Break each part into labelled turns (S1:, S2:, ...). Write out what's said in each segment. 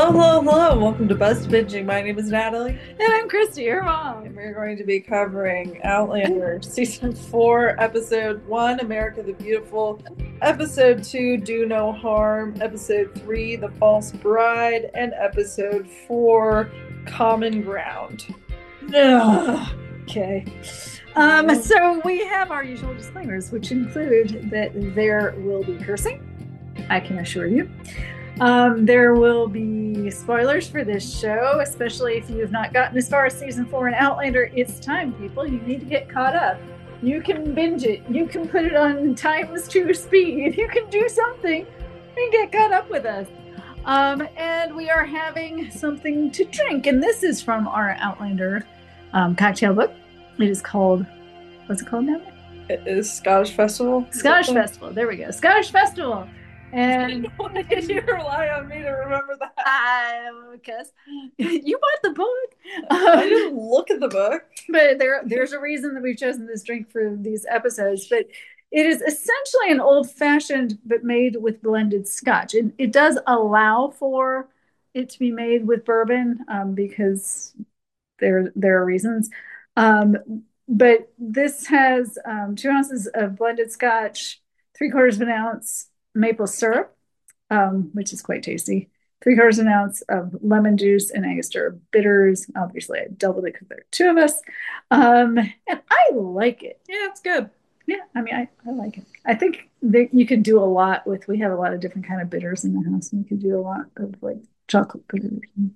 S1: Hello. Welcome to Buzz Binging. My name is Natalie,
S2: And I'm Christy, your mom.
S1: and we're going to be covering Outlander Season 4, Episode 1, America the Beautiful, Episode 2, Do No Harm, Episode 3, The False Bride, and Episode 4, Common Ground.
S2: Ugh. Okay. So we have our usual disclaimers, which include that there will be cursing, I can assure you. There will be spoilers for this show, especially if you have not gotten as far as season 4 in Outlander. It's time, people. You need to get caught up. You can binge it. You can put it on ×2 speed. You can do something and get caught up with us. And we are having something to drink. And this is from our Outlander cocktail book. It is called, what's it called now?
S1: It is Scottish Festival.
S2: Scottish Festival. There we go. Scottish Festival. And
S1: why did you rely on me to remember that?
S2: Because you bought the book.
S1: I didn't look at the book.
S2: But there's a reason that we've chosen this drink for these episodes. But it is essentially an old-fashioned, but made with blended scotch. It does allow for it to be made with bourbon because there are reasons. But this has 2 ounces of blended scotch, 3/4 of an ounce maple syrup, which is quite tasty, 3/4 of an ounce of lemon juice and Angostura bitters. Obviously, I doubled it because there are 2 of us. And I like it.
S1: Yeah, it's good.
S2: Yeah, I mean, I like it. I think that you could do a lot with, we have a lot of different kind of bitters in the house, and you could do a lot of like chocolate bitters.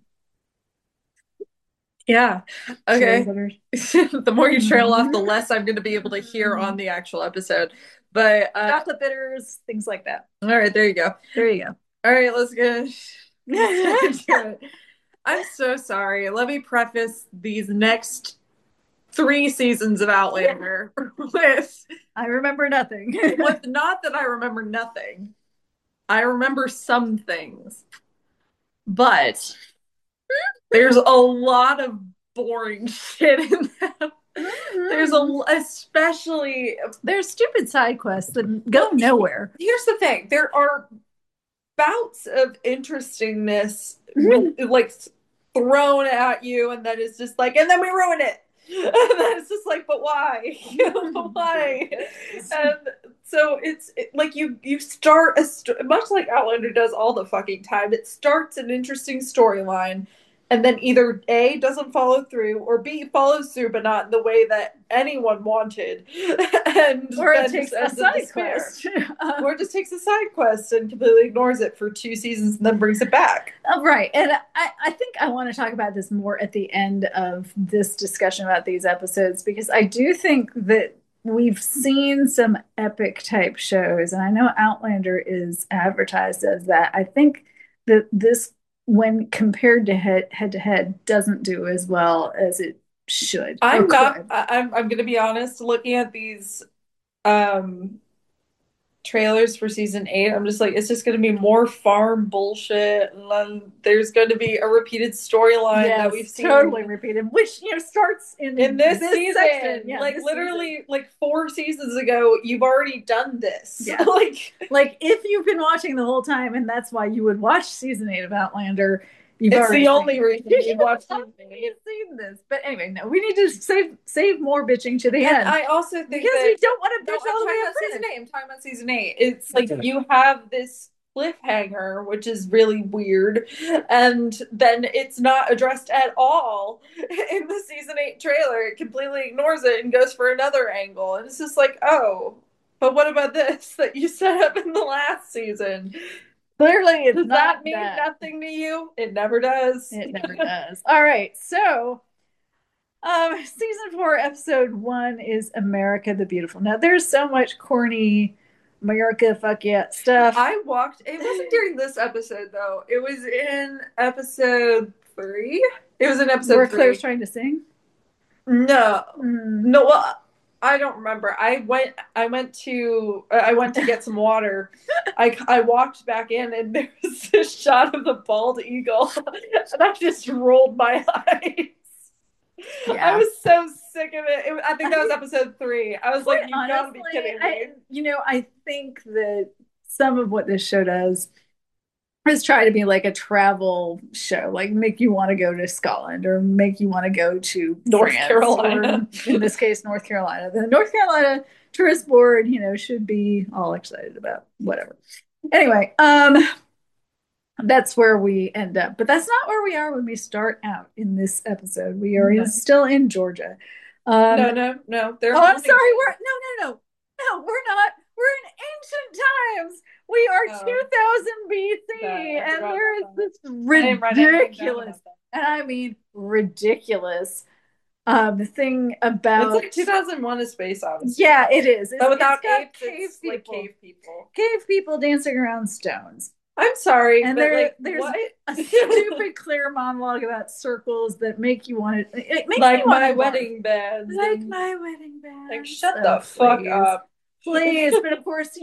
S1: Yeah. Okay. The more you trail off, the
S2: Mhm.
S1: less I'm going to be able to hear on the actual episode. But
S2: Chocolate bitters, things like that.
S1: all right, there you go.
S2: There you go.
S1: All right, let's get into it. I'm so sorry. Let me preface these next 3 seasons of Outlander with
S2: I remember nothing.
S1: with not that I remember nothing. I remember some things. But there's a lot of boring shit in them. There's especially
S2: there's stupid side quests that go nowhere.
S1: Here's the thing: there are bouts of interestingness like thrown at you, and then it's just like, and then we ruin it. And then it's just like, but why? Why? And so it's like you start much like Outlander does all the fucking time. It starts an interesting storyline, and then either A, doesn't follow through, or B, follows through but not in the way that anyone wanted, and
S2: or it
S1: then
S2: takes
S1: just
S2: a
S1: ends in
S2: side
S1: despair.
S2: quest.
S1: Or it just takes a side quest and completely ignores it for 2 seasons and then brings it back.
S2: Right. And I think I want to talk about this more at the end of this discussion about these episodes, because I do think that we've seen some epic type shows, and I know Outlander is advertised as that. I think that this, when compared to head to head, doesn't do as well as it should.
S1: I'm not. I'm going to be honest. Looking at these um trailers for season 8, I'm just like, it's just going to be more farm bullshit, and then there's going to be a repeated storyline that we've seen
S2: totally repeated, which starts in
S1: this season.
S2: Section. Yeah,
S1: like
S2: this
S1: literally
S2: season.
S1: Like 4 seasons ago, you've already done this.
S2: Yeah. like if you've been watching the whole time, and that's why you would watch season 8 of Outlander.
S1: It's the only reason you've watched
S2: You've seen this. But anyway, no, we need to save more bitching to the end.
S1: I also think
S2: because we don't want to bitch all the way
S1: up season 8. I'm talking about season 8. It's like you have this cliffhanger, which is really weird, and then it's not addressed at all in the season 8 trailer. It completely ignores it and goes for another angle, and it's just like, oh, but what about this that you set up in the last season?
S2: Clearly,
S1: does that mean nothing to you? It never does.
S2: It never does. All right, so season 4, episode 1 is America the Beautiful. Now, there's so much corny America fuck yeah stuff.
S1: It wasn't during this episode though. It was in episode 3. It was in episode
S2: where
S1: 3.
S2: Claire's trying to sing.
S1: No, no. Well, I don't remember. I went to get some water. I walked back in, and there was this shot of the bald eagle, and I just rolled my eyes. Yeah. I was so sick of it. I think that was episode 3. I was like, you gotta be kidding me.
S2: I think that some of what this show does Let's try to be like a travel show, like make you want to go to Scotland or make you want to go to
S1: North
S2: France,
S1: Carolina.
S2: or in this case, North Carolina. The North Carolina Tourist Board, should be all excited about whatever. Anyway, that's where we end up, but that's not where we are when we start out in this episode. We are
S1: No.
S2: still in Georgia.
S1: No. They're
S2: Oh, I'm sorry.
S1: holding-
S2: We're no, we're not. We're in ancient times. We are
S1: Oh.
S2: 2000 BC,
S1: Sorry, I
S2: and
S1: forgot
S2: there is
S1: about that.
S2: this
S1: I didn't write anything down
S2: ridiculous,
S1: about
S2: and I mean ridiculous, thing
S1: that.
S2: about.
S1: It's like 2001: A Space Odyssey.
S2: Yeah, it is.
S1: But without
S2: got
S1: apes, it's like cave people.
S2: Cave people dancing around stones.
S1: I'm sorry,
S2: And
S1: but like,
S2: there's
S1: what?
S2: a stupid clear monologue about circles that make you want to. It makes
S1: Like
S2: me want
S1: my
S2: to barf.
S1: wedding bands.
S2: Like
S1: and-
S2: my wedding band.
S1: Like, shut the fuck up.
S2: Please. But of course,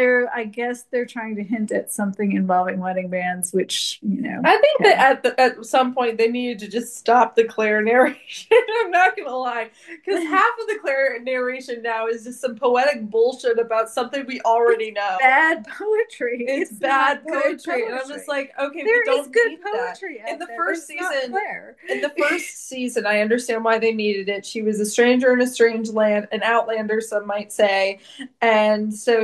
S2: I guess they're trying to hint at something involving wedding bands, which,
S1: I think that at some point they needed to just stop the Claire narration. I'm not gonna lie, because half of the Claire narration now is just some poetic bullshit about something we already know.
S2: Bad poetry.
S1: It's bad poetry, and I'm just like, okay,
S2: there
S1: we don't
S2: is good
S1: need
S2: poetry
S1: that. In the
S2: there,
S1: first
S2: but it's not
S1: season,
S2: Claire.
S1: in the first season, I understand why they needed it. She was a stranger in a strange land, an outlander, some might say, and so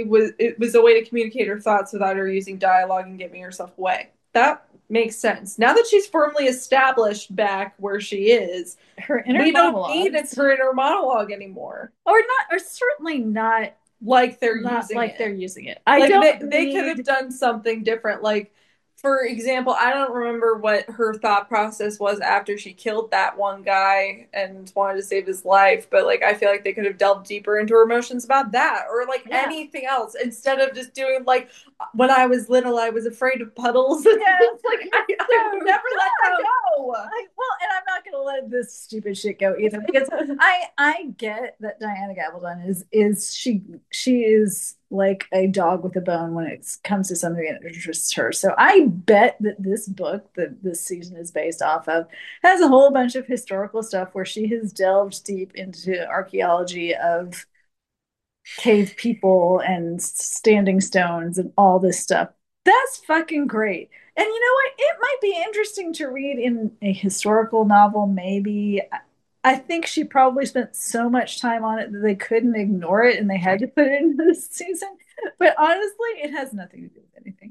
S1: it was a way to communicate her thoughts without her using dialogue and giving herself away. That makes sense. Now that she's firmly established back where she is,
S2: Her inner
S1: we don't
S2: monologue.
S1: need her inner monologue anymore.
S2: Or certainly not
S1: Like they're
S2: using it.
S1: They could have done something different. Like, for example, I don't remember what her thought process was after she killed that one guy and wanted to save his life, but like I feel like they could have delved deeper into her emotions about that, or like anything else, instead of just doing like, when I was little I was afraid of puddles.
S2: Yeah,
S1: it's like I would never let that go.
S2: Well, and I'm not gonna let this stupid shit go either, because I get that Diana Gabaldon is she is like a dog with a bone when it comes to something that interests her. So I bet that this book that this season is based off of has a whole bunch of historical stuff where she has delved deep into archaeology of cave people and standing stones and all this stuff. That's fucking great. And you know what? It might be interesting to read in a historical novel, maybe. I think she probably spent so much time on it that they couldn't ignore it and they had to put it in this season. But honestly, it has nothing to do with anything.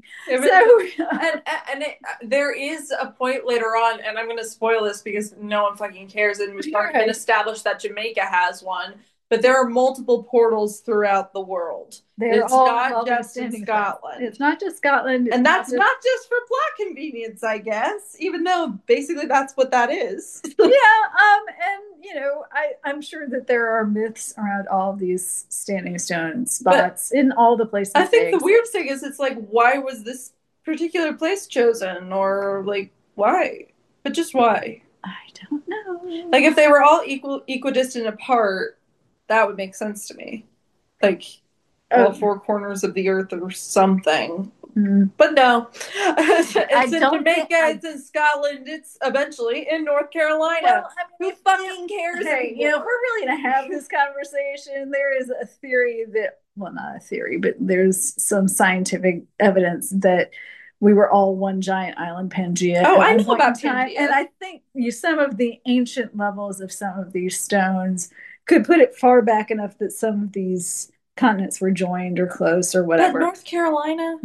S1: There is a point later on, and I'm going to spoil this because no one fucking cares, and we've already been established that Jamaica has one. But there are multiple portals throughout the world. It's not just in Scotland.
S2: It's not just Scotland.
S1: And that's not just for plot convenience, I guess, even though basically that's what that is.
S2: Yeah, and I'm sure that there are myths around all of these standing stone spots in all the places.
S1: I think the weird thing is, it's like, why was this particular place chosen? Or like, why? But just why?
S2: I don't know.
S1: Like, if they were all equidistant apart, that would make sense to me. Like, all four corners of the earth or something.
S2: Mm.
S1: But no. It's in Jamaica, it's in Scotland, it's eventually in North Carolina.
S2: Well,
S1: who fucking cares?
S2: Hey, if we're really going to have this conversation, there is a theory that, well, not a theory, but there's some scientific evidence that we were all one giant island, Pangea.
S1: Oh, I know about Pangea.
S2: And I think some of the ancient levels of some of these stones could put it far back enough that some of these continents were joined or close or whatever.
S1: But North Carolina?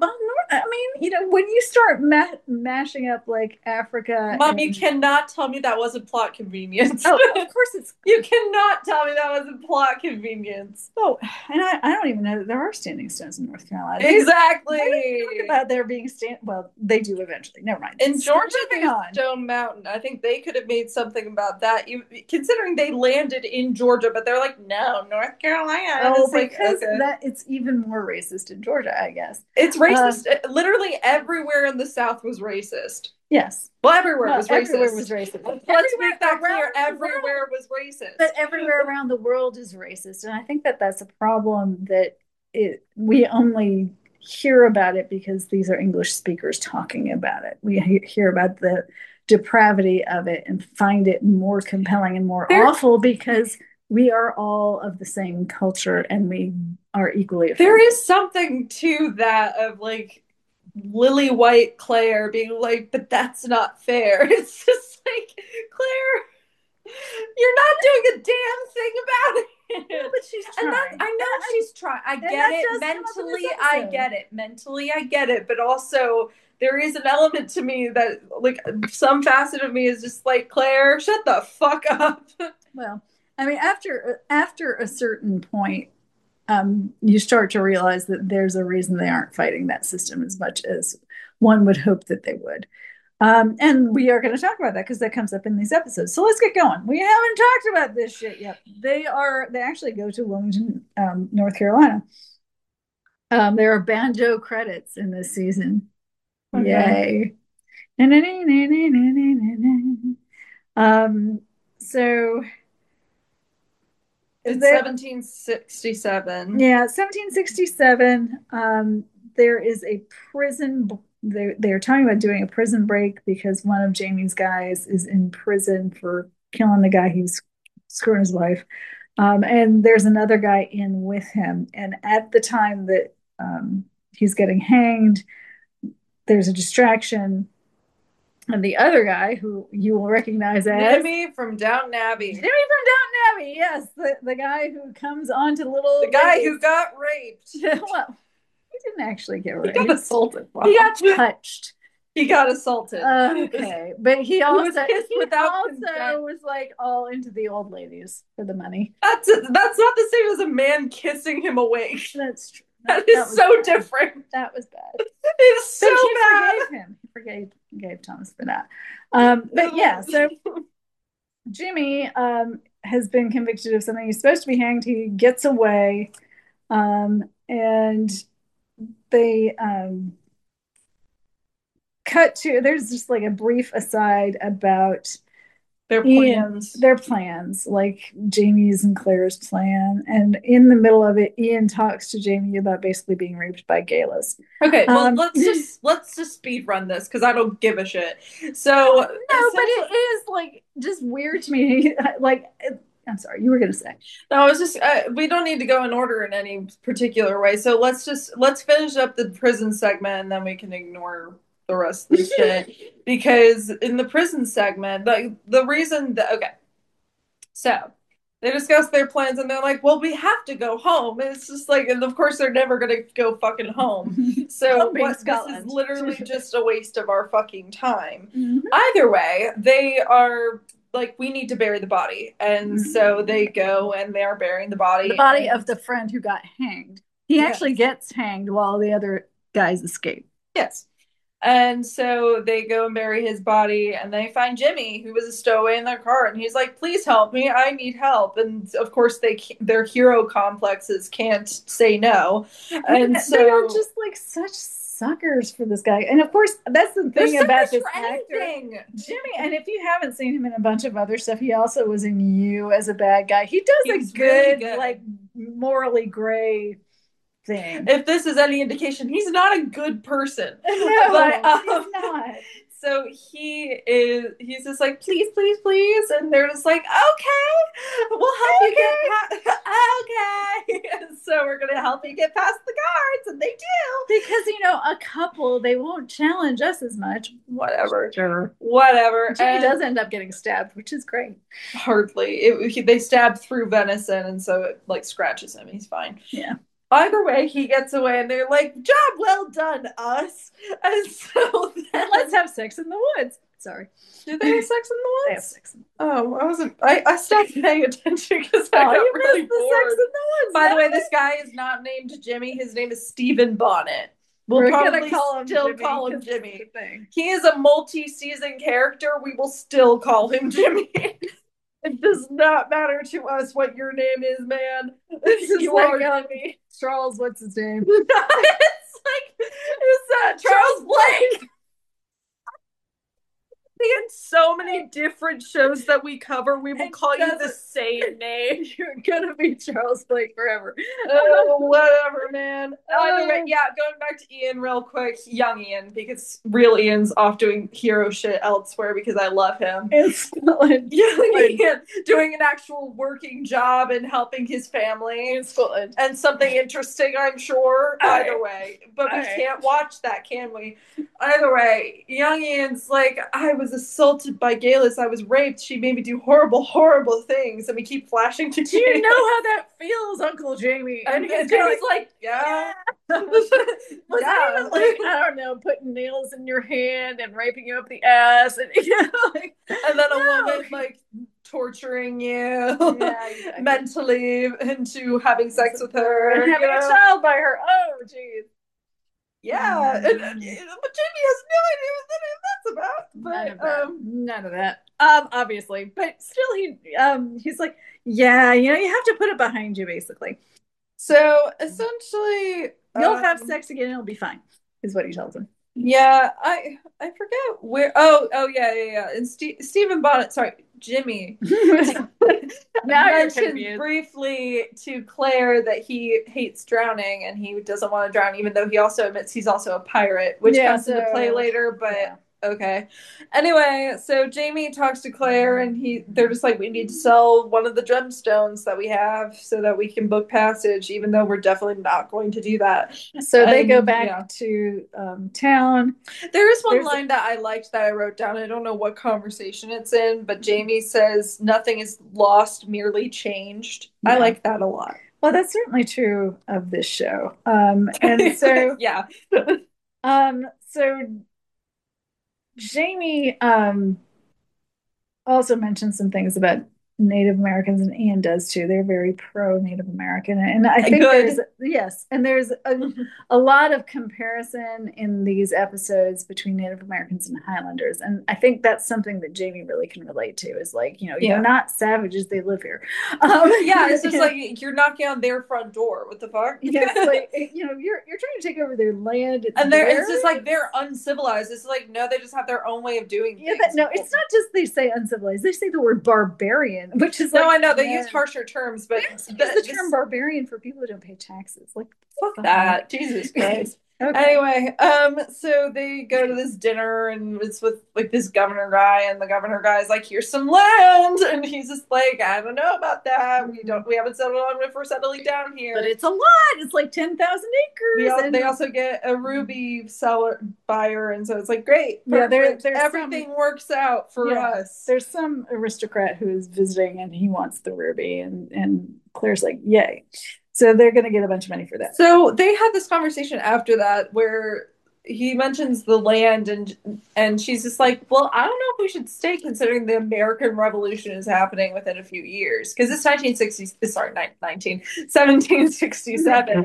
S2: When you start mashing up like Africa.
S1: Mom, you cannot tell me that wasn't plot convenience.
S2: Oh, of course it's.
S1: You cannot tell me that wasn't plot convenience.
S2: Oh, and I don't even know that there are standing stones in North Carolina.
S1: Exactly.
S2: Talk about there being well, they do eventually. Never mind.
S1: In Georgia, there's Stone Mountain. I think they could have made something about that, considering they landed in Georgia, but they're like, no, North Carolina.
S2: Oh, because it's even more racist in Georgia, I guess.
S1: It's racist. Literally everywhere in the South was racist.
S2: Yes.
S1: Well, everywhere was racist.
S2: Everywhere was racist.
S1: Let's make that clear. Everywhere was racist.
S2: But everywhere around the world is racist. And I think that that's a problem that we only hear about it because these are English speakers talking about it. We hear about the depravity of it and find it more compelling and more awful because we are all of the same culture and we are equally offended.
S1: There is something to that of like lily white Claire being like, but that's not fair. It's just like, Claire, you're not doing a damn thing about it.
S2: No, but she's
S1: And
S2: trying.
S1: I know she's trying. I get
S2: that
S1: it.
S2: does come up in this
S1: Mentally, I
S2: episode.
S1: get it. Mentally, I get it. But also, there is an element to me that, like, some facet of me is just like, Claire, shut the fuck up.
S2: Well, I mean, after a certain point, you start to realize that there's a reason they aren't fighting that system as much as one would hope that they would. And we are going to talk about that because that comes up in these episodes. So let's get going. We haven't talked about this shit yet. They actually go to Wilmington, North Carolina. There are banjo credits in this season.
S1: Okay.
S2: Yay. Um, so
S1: It's
S2: there,
S1: 1767.
S2: yeah, 1767. There is a prison. They're talking about doing a prison break because one of Jamie's guys is in prison for killing the guy who's screwing his wife. And there's another guy in with him. And at the time that he's getting hanged, there's a distraction. And the other guy, who you will recognize as
S1: Jimmy from Downton Abbey.
S2: Jimmy from Downton Abbey, yes, the guy who comes onto little
S1: The guy who got raped.
S2: Well, he didn't actually get raped.
S1: He got assaulted. Wow.
S2: He got touched.
S1: He got assaulted.
S2: Okay, but he also
S1: without consent.
S2: was like all into the old ladies for the money.
S1: That's not the same as a man kissing him awake.
S2: That's true.
S1: That is so different.
S2: That was bad.
S1: It's so
S2: he
S1: bad.
S2: Forgave him. He forgave Thomas for that. But yeah, so Jimmy has been convicted of something. He's supposed to be hanged. He gets away, and they cut to. There's just like a brief aside about their plans, like Jamie's and Claire's plan. And in the middle of it, Ian talks to Jamie about basically being raped by Galas.
S1: Okay, well, let's just speed run this because I don't give a shit. So no,
S2: but it is like just weird to me. Like, I'm sorry, you were gonna say.
S1: No, it's just we don't need to go in order in any particular way. So let's finish up the prison segment and then we can ignore the rest of the shit. Because in the prison segment, the reason that so they discuss their plans and they're like, well, we have to go home. And it's just like, and of course they're never gonna go fucking home. So this is literally just a waste of our fucking time. Mm-hmm. Either way, they are like, we need to bury the body. And so they go and they're burying the body.
S2: The body of the friend who got hanged. He actually gets hanged while the other guys escape.
S1: Yes. And so they go and bury his body and they find Jimmy, who was a stowaway in their car. And he's like, please help me. I need help. And of course, their hero complexes can't say no. And so
S2: they are just like such suckers for this guy. And of course, that's the thing about this actor, Jimmy. And if you haven't seen him in a bunch of other stuff, he also was in You as a bad guy. He does good, like morally gray thing.
S1: If this is any indication, he's not a good person.
S2: No, but, he's not.
S1: So he's just like, please, please, please. And they're just like, okay, we'll help you get past. Okay. And so we're going to help you get past the guards. And they do.
S2: Because, a couple, they won't challenge us as much.
S1: Whatever.
S2: Sure.
S1: Whatever.
S2: Jimmy does end up getting stabbed, which is great.
S1: Hardly. They stab through venison. And so it like scratches him. He's fine.
S2: Yeah.
S1: Either way, he gets away, and they're like, job well done, us. And so then
S2: let's have sex in the woods. Sorry.
S1: Do they have sex in the woods?
S2: They have sex in the
S1: woods. I stopped paying attention because I got really bored. Sex in the woods. By the way, this guy is not named Jimmy. His name is Stephen Bonnet. We're probably still call him Jimmy. He is a multi-season character. We will still call him Jimmy. It does not matter to us what your name is, man.
S2: You are me. Charles, what's his name?
S1: It's Charles Blake. In so many different shows that we cover, we will call you the same name.
S2: You're gonna be Charles Blake forever.
S1: Oh, whatever, man. Either way, yeah, going back to Ian real quick, young Ian, because real Ian's off doing hero shit elsewhere because I love him.
S2: In Scotland.
S1: Young Ian doing an actual working job and helping his family.
S2: In Scotland.
S1: And something interesting, I'm sure. Either way. But we
S2: Aye.
S1: can't watch that, can we? Either way, young Ian's like, I was assaulted by Galis. I was raped. She made me do horrible, horrible things. And we keep flashing to
S2: Do you know how that feels, Uncle Jamie?
S1: And
S2: he's
S1: Jamie's like, yeah.
S2: was that even like, I don't know, putting nails in your hand and raping you up the ass, and like,
S1: and then a woman like torturing you
S2: exactly.
S1: mentally into having sex with her
S2: and having a child by her. Oh, jeez.
S1: Yeah, but Jamie has no idea what that's about. But
S2: none of that. Obviously, but still, he's like, yeah, you have to put it behind you, basically.
S1: So essentially,
S2: you'll have sex again, and it'll be fine, is what he tells him.
S1: Yeah, I forget where. Oh yeah. And Stephen Bonnet, sorry, Jimmy.
S2: Now
S1: mentioned briefly to Claire that he hates drowning and he doesn't want to drown, even though he also admits he's also a pirate, which comes into play later. But okay. Anyway, so Jamie talks to Claire and they're just like, we need to sell one of the gemstones that we have so that we can book passage, even though we're definitely not going to do that.
S2: So they go back to town.
S1: There is one line that I liked that I wrote down. I don't know what conversation it's in, but Jamie says nothing is lost, merely changed. Yeah. I like that a lot.
S2: Well, that's certainly true of this show. And so
S1: yeah.
S2: So Jamie also mentioned some things about Native Americans, and Ian does too. They're very pro Native American, and I think there's a lot of comparison in these episodes between Native Americans and Highlanders, and I think that's something that Jamie really can relate to. Is like, you're not savages; they live here.
S1: It's just like you're knocking on their front door. What the fuck?
S2: Yeah, like you're trying to take over their land,
S1: it's just like they're uncivilized. It's like no, they just have their own way of doing things.
S2: No, it's not just they say uncivilized; they say the word barbarian. Which is
S1: I know they use harsher terms, but
S2: the term barbarian for people who don't pay taxes. Like
S1: fuck that, Jesus Christ. Okay. Anyway, so they go to this dinner and it's with like this governor guy, and the governor guy's like, "Here's some land," and he's just like, "I don't know about that. We haven't settled on if we're settling down here,
S2: but it's a lot. It's like 10,000 acres."
S1: They also get a ruby buyer, and so it's like great.
S2: Yeah, there's
S1: everything works out for us.
S2: There's some aristocrat who is visiting and he wants the ruby, and Claire's like, "Yay!" So they're going to get a bunch of money for that.
S1: So they had this conversation after that where he mentions the land and she's just like, well, I don't know if we should stay considering the American Revolution is happening within a few years. Because it's 1767.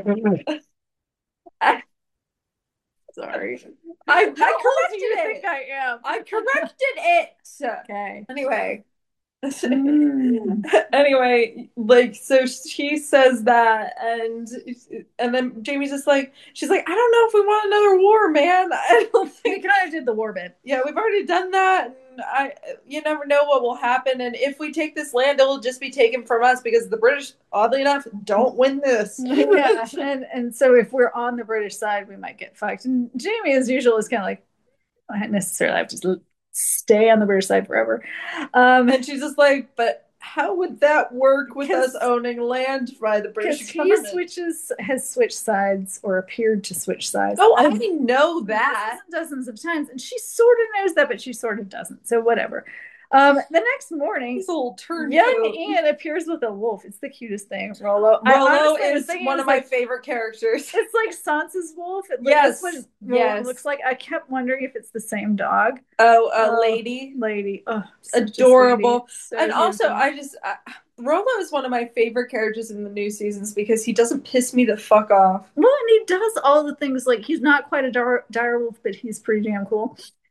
S1: Sorry. I corrected it.
S2: I am.
S1: I corrected it.
S2: Okay.
S1: Anyway. Anyway, like, so she says that and then Jamie's just like, she's like, I don't know if we want another war, man. I don't think
S2: we kind of did the war bit.
S1: Yeah, we've already done that, and you never know what will happen, and if we take this land, it'll just be taken from us because the British, oddly enough, don't win this.
S2: Yeah, and so if we're on the British side, we might get fucked. And Jamie, as usual, is kind of like, I don't necessarily have to stay on the British side forever.
S1: And she's just like, but how would that work with us owning land by the British government?
S2: He has switched sides or appeared to switch sides.
S1: Oh, I know that.
S2: Dozens of times. And she sort of knows that, but she sort of doesn't. So whatever. The next morning,
S1: this little turn
S2: young Ian appears with a wolf. It's the cutest thing. Rollo
S1: is one of my favorite characters.
S2: It's like Sansa's wolf.
S1: Yes.
S2: It looks like. I kept wondering if it's the same dog.
S1: Oh, lady.
S2: Oh,
S1: adorable.
S2: So
S1: and also, Rollo is one of my favorite characters in the new seasons because he doesn't piss me the fuck off.
S2: Well, and he does all the things, like he's not quite a dire wolf, but he's pretty damn cool.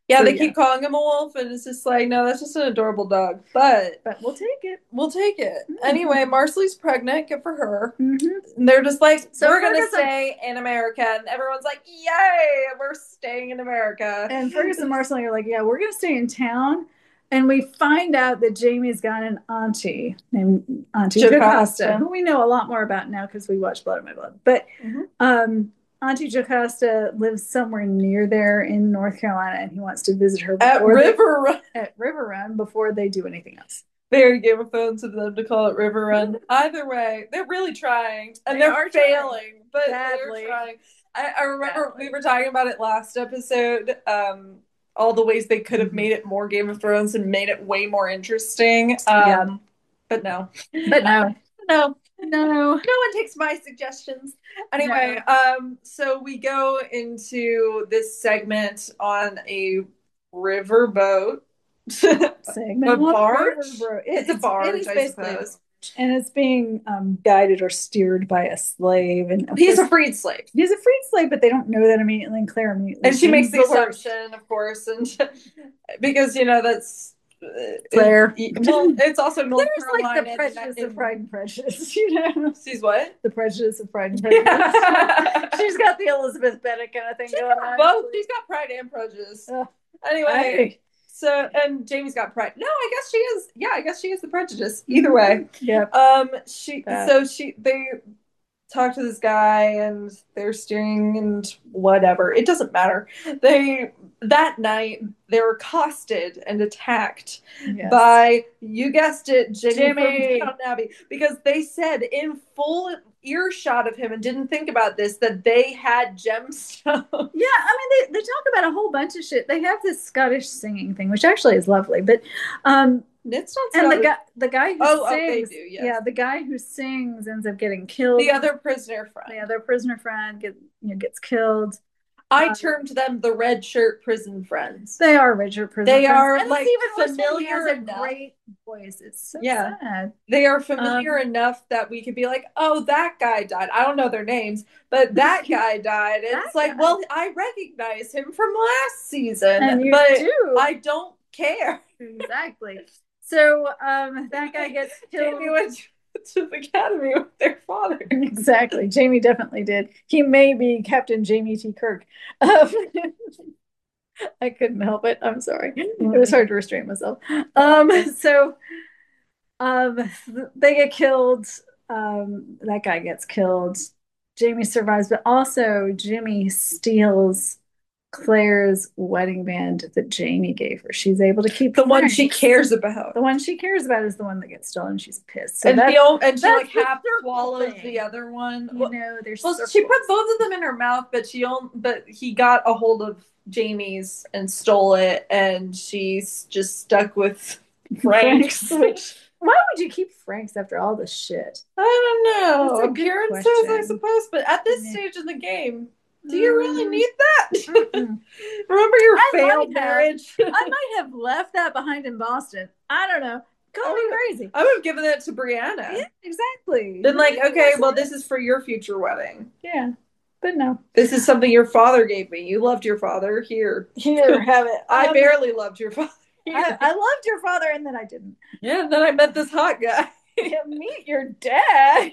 S1: Yeah,
S2: So
S1: they
S2: yeah,
S1: keep calling him a wolf, and it's just like, no, that's just an adorable dog. But
S2: but we'll take it.
S1: we'll take it.
S2: Mhm.
S1: Anyway, Marcelly's pregnant. Good for her.
S2: Mhm.
S1: And they're just like,
S2: So
S1: we're gonna
S2: Ferguson
S1: stay in America, and everyone's like, yay, we're staying in America.
S2: and Marceline are like, yeah, we're gonna stay in town. And we find out that Jamie's got an auntie named Auntie Jocasta, who we know a lot more about now because we watched Blood of My Blood. But Auntie Jocasta lives somewhere near there in North Carolina, and he wants to visit her
S1: at River Run.
S2: At River Run before they do anything else.
S1: Very Game of Thrones of them to call it River Run. Either way, they're really trying, and they're failing, but badly. They're trying. I remember we were talking about it last episode. All the ways they could have made it more Game of Thrones and made it way more interesting. But no. No. No one takes my suggestions. Anyway, so we go into this segment on a riverboat.
S2: Segment
S1: a barge?
S2: It's a barge, I suppose. And it's being guided or steered by a slave. And
S1: he's a freed slave.
S2: He's a freed slave, but they don't know that immediately. And Claire immediately.
S1: And she makes the assumption, of course, and because that's
S2: Claire.
S1: Well, it's also North
S2: Claire's
S1: Carolina.
S2: Like the prejudice of Pride and Prejudice, you know.
S1: She's what?
S2: The prejudice of Pride and Prejudice. Yeah. She's got the Elizabeth Bennet kind of thing going on.
S1: Both. She's got Pride and Prejudice. Anyway. So, and Jamie's got pride. No, I guess she is. Yeah, I guess she is the prejudice. Either way.
S2: Yeah.
S1: They talk to this guy and they're steering and whatever. It doesn't matter. That night they're accosted and attacked by, you guessed it, Jimmy from Downton Abbey, because they said in full earshot of him and didn't think about this that they had gemstones. Yeah,
S2: I mean they talk about a whole bunch of shit. They have this Scottish singing thing, which actually is lovely, but
S1: it's not Scottish.
S2: And the guy who sings,
S1: they do, yes.
S2: The guy who sings ends up getting killed.
S1: The other prisoner friend
S2: gets killed.
S1: I termed them the red shirt prison friends.
S2: They are red shirt prison
S1: friends.
S2: They are
S1: and like familiar
S2: enough. Great voice. It's so sad.
S1: They are familiar enough that we could be like, oh, that guy died. I don't know their names, but that guy died. And it's like, well, I recognize him from last season, but I don't care.
S2: Exactly. So that guy gets killed.
S1: Jamie went to the academy with their father.
S2: Exactly. Jamie definitely did. He may be Captain Jamie T. Kirk. I couldn't help it. I'm sorry. It was hard to restrain myself. So they get killed. That guy gets killed. Jamie survives, but also Jimmy steals Claire's wedding band that Jamie gave her. She's able to keep
S1: the one she cares about.
S2: The one she cares about is the one that gets stolen. She's pissed.
S1: So and she like half swallows the other one.
S2: You know, there's
S1: she put both of them in her mouth, but he got a hold of Jamie's and stole it, and she's just stuck with Frank's.
S2: Why would you keep Frank's after all this shit?
S1: I don't know. Appearances, I suppose, but at this stage in the game, do you really need that? Remember your failed marriage?
S2: I might have left that behind in Boston. I don't know. Call me crazy.
S1: I would have given that to Brianna.
S2: Yeah, exactly.
S1: Been like, okay, well, this is for your future wedding.
S2: Yeah, but no.
S1: This is something your father gave me. You loved your father. Here,
S2: have it.
S1: I barely loved your father.
S2: I loved your father, and then I didn't.
S1: Yeah, and then I met this hot guy.
S2: Meet your dad.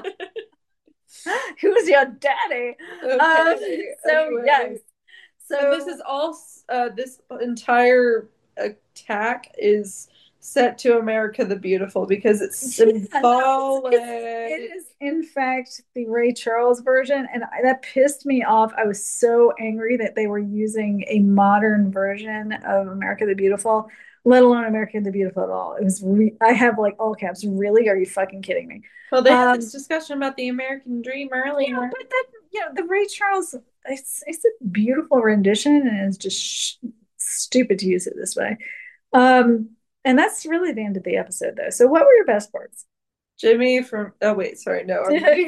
S2: Who's your daddy?
S1: Okay.
S2: Yes.
S1: So this is all. This entire attack is set to America the Beautiful because it's symbolic.
S2: It is, in fact, the Ray Charles version, and that pissed me off. I was so angry that they were using a modern version of America the Beautiful, let alone America the Beautiful at all. It was. I have like all caps. Really? Are you fucking kidding me?
S1: Well, they had this discussion about the American Dream earlier.
S2: Yeah, but that, the Ray Charles, it's a beautiful rendition, and it's just stupid to use it this way. And that's really the end of the episode, though. So, what were your best parts?
S1: Jamie from. Oh wait, sorry, no.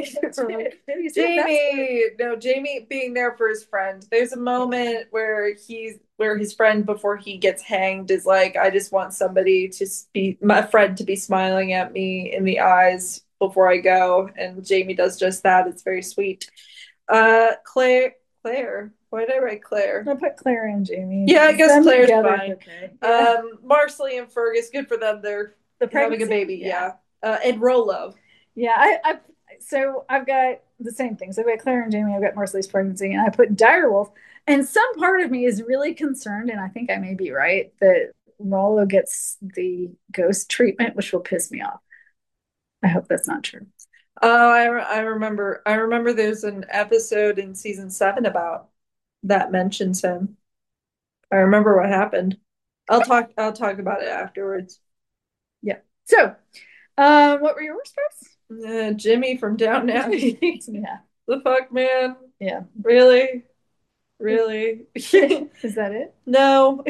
S1: Jamie being there for his friend. There's a moment where his friend, before he gets hanged, is like, I just want somebody to be my friend to be smiling at me in the eyes before I go, and Jamie does just that. It's very sweet. Claire, Why did I write Claire?
S2: I put Claire and Jamie.
S1: Yeah, I guess
S2: Them
S1: Claire's
S2: together,
S1: fine.
S2: okay. Yeah.
S1: Marcelly and Fergus, good for them. They're
S2: The
S1: having a
S2: pregnancy?
S1: baby. Yeah. And Rolo.
S2: Yeah, so I've got the same things. I've got Claire and Jamie, I've got Marcelly's pregnancy, and I put Direwolf. And some part of me is really concerned, and I think I may be right, that Rolo gets the ghost treatment, which will piss me off. I hope that's not true.
S1: Oh, I remember. I remember there's an episode in season 7 about that mentions him. I remember what happened. I'll talk about it afterwards.
S2: Yeah. So, what were your worst parts?
S1: Jimmy from Downton Abbey.
S2: Yeah.
S1: The fuck, man.
S2: Yeah.
S1: Really? Really?
S2: Is that it?
S1: No.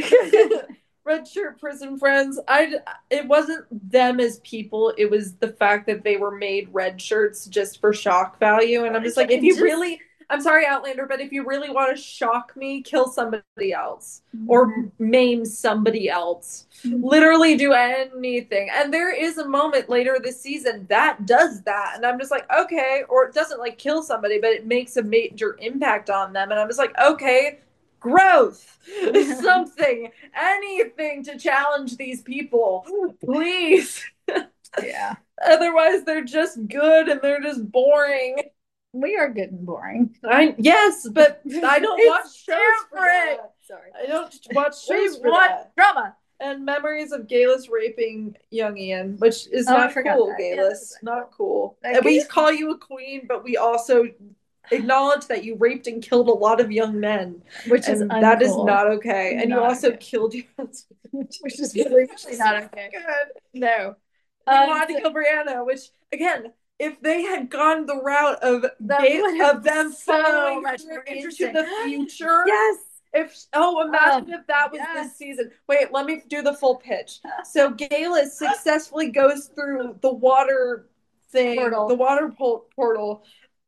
S1: Red shirt prison friends. It wasn't them as people, it was the fact that they were made red shirts just for shock value. And I'm just like, if you really, I'm sorry, Outlander, but if you really want to shock me, kill somebody else or maim somebody else. Literally do anything. And there is a moment later this season that does that. And I'm just like, okay. Or it doesn't like kill somebody, but it makes a major impact on them. And I'm just like, okay, growth, something, anything to challenge these people, please.
S2: Yeah.
S1: Otherwise, they're just good and they're just boring.
S2: We are good and boring.
S1: Yes, but I don't watch shows for that.
S2: Sorry.
S1: I don't watch shows for
S2: what
S1: that.
S2: Drama.
S1: And memories of Galus raping young Ian, which is not cool, Galus. Yeah, not cool. And we call you a queen, but we also acknowledge that you raped and killed a lot of young men,
S2: which is uncool.
S1: That is not okay. And not you also killed your husband,
S2: which is really not okay.
S1: Good.
S2: No.
S1: You wanted to kill Brianna, which again, if they had gone the route of them following her into the future,
S2: yes.
S1: Imagine if that was this season. Wait, let me do the full pitch. So Galus successfully goes through the water thing, the water portal.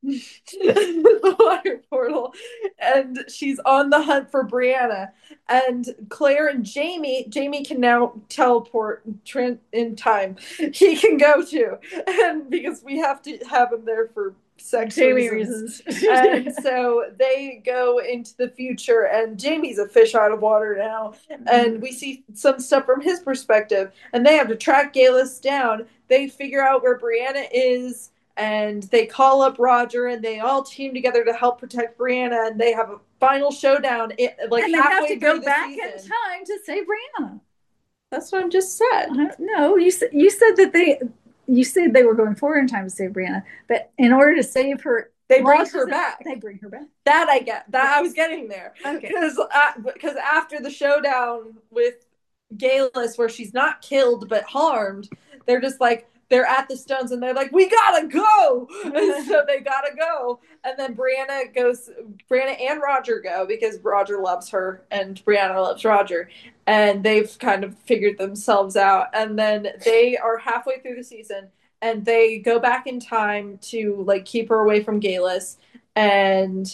S1: The water portal, and she's on the hunt for Brianna. And Claire and Jamie can now teleport in time. He can go to, and because we have to have him there for sex reasons. And so they go into the future, and Jamie's a fish out of water now. And we see some stuff from his perspective, and they have to track Galus down. They figure out where Brianna is, and they call up Roger, and they all team together to help protect Brianna, and they have a final showdown. And they
S2: have to go back in time to save Brianna.
S1: That's what I just said.
S2: No, you said that you said they were going forward in time to save Brianna, but in order to save her,
S1: they bring her back.
S2: They bring her back.
S1: That I get. That I was getting there.
S2: Okay.
S1: Because after the showdown with Galus, where she's not killed but harmed, they're just like, they're at the stones and they're like, we gotta go. And so they gotta go. And then Brianna and Roger go because Roger loves her and Brianna loves Roger. And they've kind of figured themselves out. And then they are halfway through the season and they go back in time to like keep her away from Galus and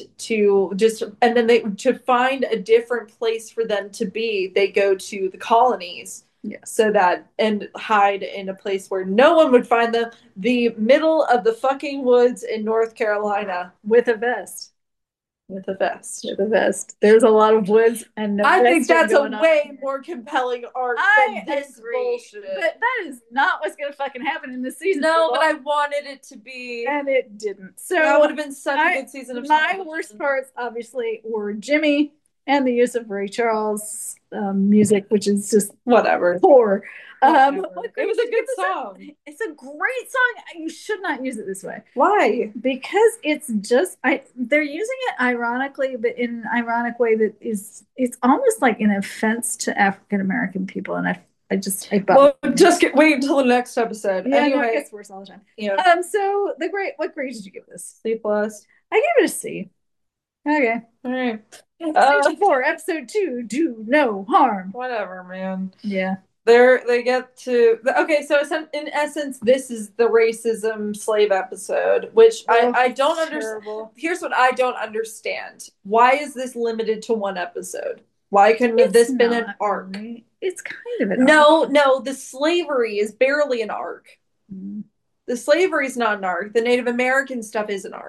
S1: to find a different place for them to be, they go to the colonies.
S2: Yes.
S1: So that, and hide in a place where no one would find them, the middle of the fucking woods in North Carolina.
S2: With a vest.
S1: With a vest.
S2: With a vest. There's a lot of woods and no
S1: I think that's a way more compelling arc than this bullshit.
S2: But that is not what's going to fucking happen in this season.
S1: No, but I wanted it to be.
S2: And it didn't. So
S1: that would have been such a good season of
S2: my worst parts, obviously, were Jimmy and the use of Ray Charles music, which is just
S1: whatever.
S2: Poor.
S1: It was a good song.
S2: It's a great song. You should not use it this way.
S1: Why?
S2: Because it's just they're using it ironically, but in an ironic way that it's almost like an offense to African American people, and just wait
S1: until the next episode.
S2: Yeah, anyway, it gets worse all the time.
S1: Yeah.
S2: So what grade did you give this?
S1: C+.
S2: I gave it a C. Okay.
S1: All right.
S2: Season 4, episode 2, do no harm.
S1: Whatever, man.
S2: Yeah.
S1: They get to okay. So in essence, this is the racism slave episode, which I don't understand. Here's what I don't understand: why is this limited to one episode? Why couldn't this been an arc?
S2: Really. It's kind of an arc.
S1: No. The slavery is barely an arc. The slavery is not an arc. The Native American stuff is an arc.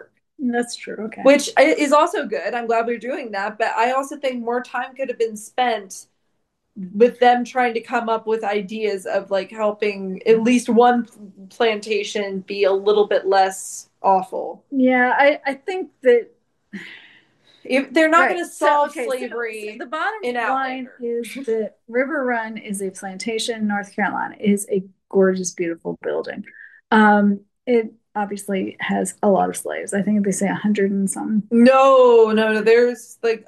S2: That's true. Okay.
S1: which is also good. I'm glad we're doing that, but I also think more time could have been spent with them trying to come up with ideas of like helping at least one plantation be a little bit less awful.
S2: Yeah, I think that
S1: If they're not
S2: right.
S1: going to solve
S2: Okay,
S1: slavery
S2: so the bottom
S1: in
S2: line
S1: Outlander.
S2: is that River Run is a plantation in North Carolina. It is a gorgeous, beautiful building. It obviously has a lot of slaves. I think they say 100 and something.
S1: No. There's like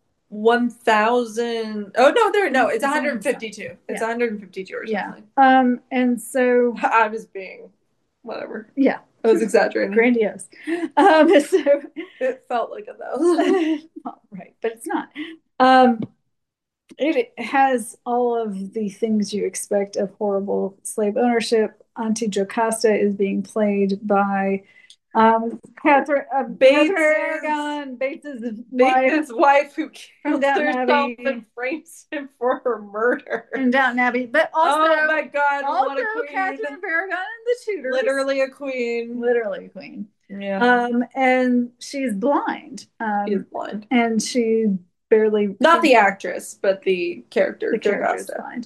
S1: 1,000. Oh no, no. It's 152. It's 152 or something.
S2: Yeah. And so
S1: I was being whatever.
S2: Yeah.
S1: I was exaggerating.
S2: Grandiose. So
S1: it felt like a thousand.
S2: Right, but it's not. It has all of the things you expect of horrible slave ownership. Auntie Jocasta is being played by Catherine Aragon,
S1: Bates's wife who kills herself
S2: Abbey
S1: and frames him for her murder.
S2: In Downton Abbey, but also,
S1: oh my god,
S2: also
S1: what a queen!
S2: Catherine Aragon and the Tudors,
S1: literally a queen,
S2: literally a queen.
S1: Yeah.
S2: And she's blind.
S1: She is blind,
S2: and she barely
S1: not the actress, but the character.
S2: The character is blind.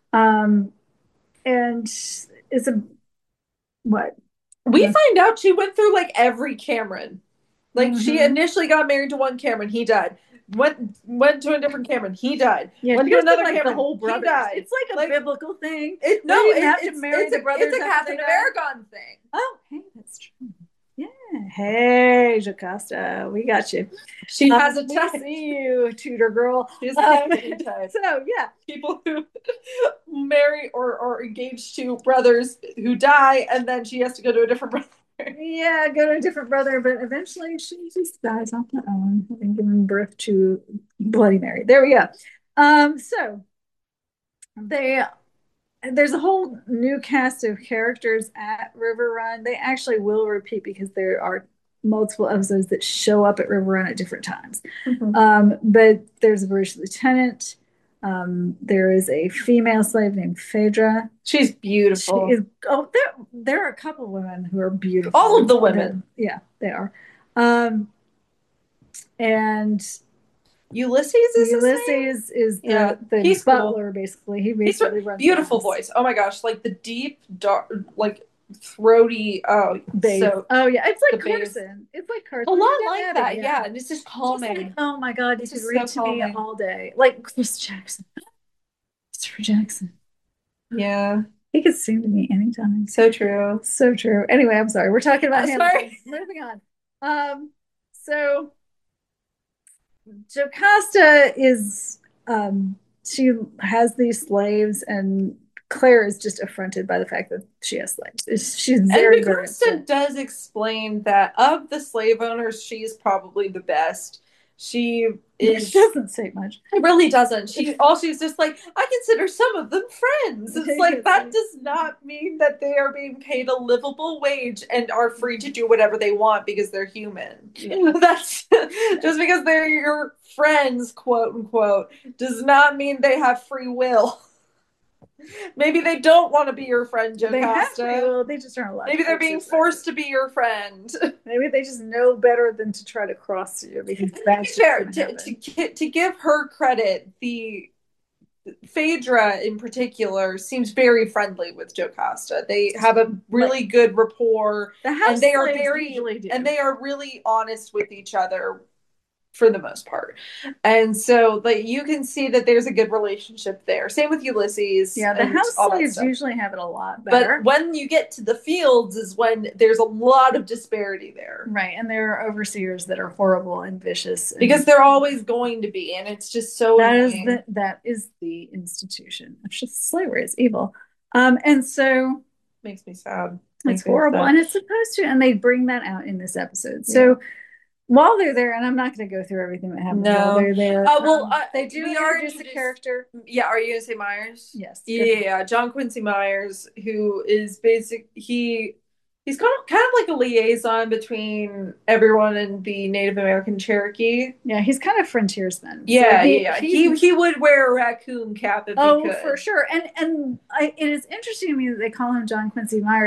S2: And it's a what?
S1: We find out she went through like every Cameron. Like she initially got married to one Cameron, he died. Went to a different Cameron, he died.
S2: Yeah,
S1: went to another
S2: like
S1: Cameron,
S2: the whole brothers.
S1: He died.
S2: It's like a biblical thing.
S1: It's a Catherine of Aragon thing.
S2: Oh, hey, that's true. Yeah. Hey, Jocasta, we got you.
S1: She has a
S2: type. See you, Tudor girl.
S1: She's a type.
S2: So yeah,
S1: people who marry or are engaged to brothers who die, and then she has to go to a different brother.
S2: Yeah, go to a different brother, but eventually she just dies on her own, having given birth to Bloody Mary. There we go. So there's a whole new cast of characters at River Run. They actually will repeat because there are multiple episodes that show up at River Run at different times. But there's a British lieutenant. There is a female slave named Phaedra.
S1: She's beautiful.
S2: She is, there are a couple of women who are beautiful.
S1: All of the women.
S2: Yeah, they are. And
S1: Ulysses
S2: is the butler, cool. Basically. He basically runs
S1: beautiful voice. Oh my gosh, like the deep, dark, like throaty. Oh,
S2: bass.
S1: So
S2: yeah, it's like Carson. It's like Carson.
S1: A lot like that. Yeah, and it's just calming.
S2: Like, oh my god, you could read to me all day, like Chris Jackson. Christopher Jackson.
S1: Yeah.
S2: He could sing to me anytime.
S1: So true.
S2: So true. Anyway, I'm sorry. We're talking about Hamilton. Moving on. So Jocasta is she has these slaves, and Claire is just affronted by the fact that she has slaves. She's very,
S1: and Jocasta does explain that of the slave owners, she's probably the best. She
S2: doesn't say much.
S1: It really doesn't. She's just like, I consider some of them friends. It's like that does not mean that they are being paid a livable wage and are free to do whatever they want because they're human. Yeah. That's just because they're your friends, quote unquote, does not mean they have free will. Maybe they don't want to be your friend, Jocasta.
S2: They just aren't allowed.
S1: Maybe they're being forced to be your friend.
S2: Maybe they just know better than to try to cross you. Because that's
S1: fair. To give her credit, the Phaedra in particular seems very friendly with Jocasta. They have a really good rapport, and they are they are really honest with each other for the most part. And so like you can see that there's a good relationship there. Same with Ulysses.
S2: Yeah, the house slaves usually have it a lot better.
S1: But when you get to the fields is when there's a lot of disparity there.
S2: Right, and there are overseers that are horrible and vicious.
S1: Because they're always going to be, and it's just so annoying.
S2: That is the institution. It's just slavery is evil. And so
S1: makes me sad.
S2: It's horrible. And it's supposed to, and they bring that out in this episode. So while they're there, and I'm not going to go through everything that happens while they're there. They do introduce a character.
S1: Yeah, are you going to say Myers?
S2: Yes.
S1: Yeah, John Quincy Myers, who is he's kind of like a liaison between everyone in the Native American Cherokee.
S2: Yeah, he's kind of frontiersman.
S1: Yeah, he would wear a raccoon cap if he could.
S2: For sure. And it is interesting to me that they call him John Quincy Myers.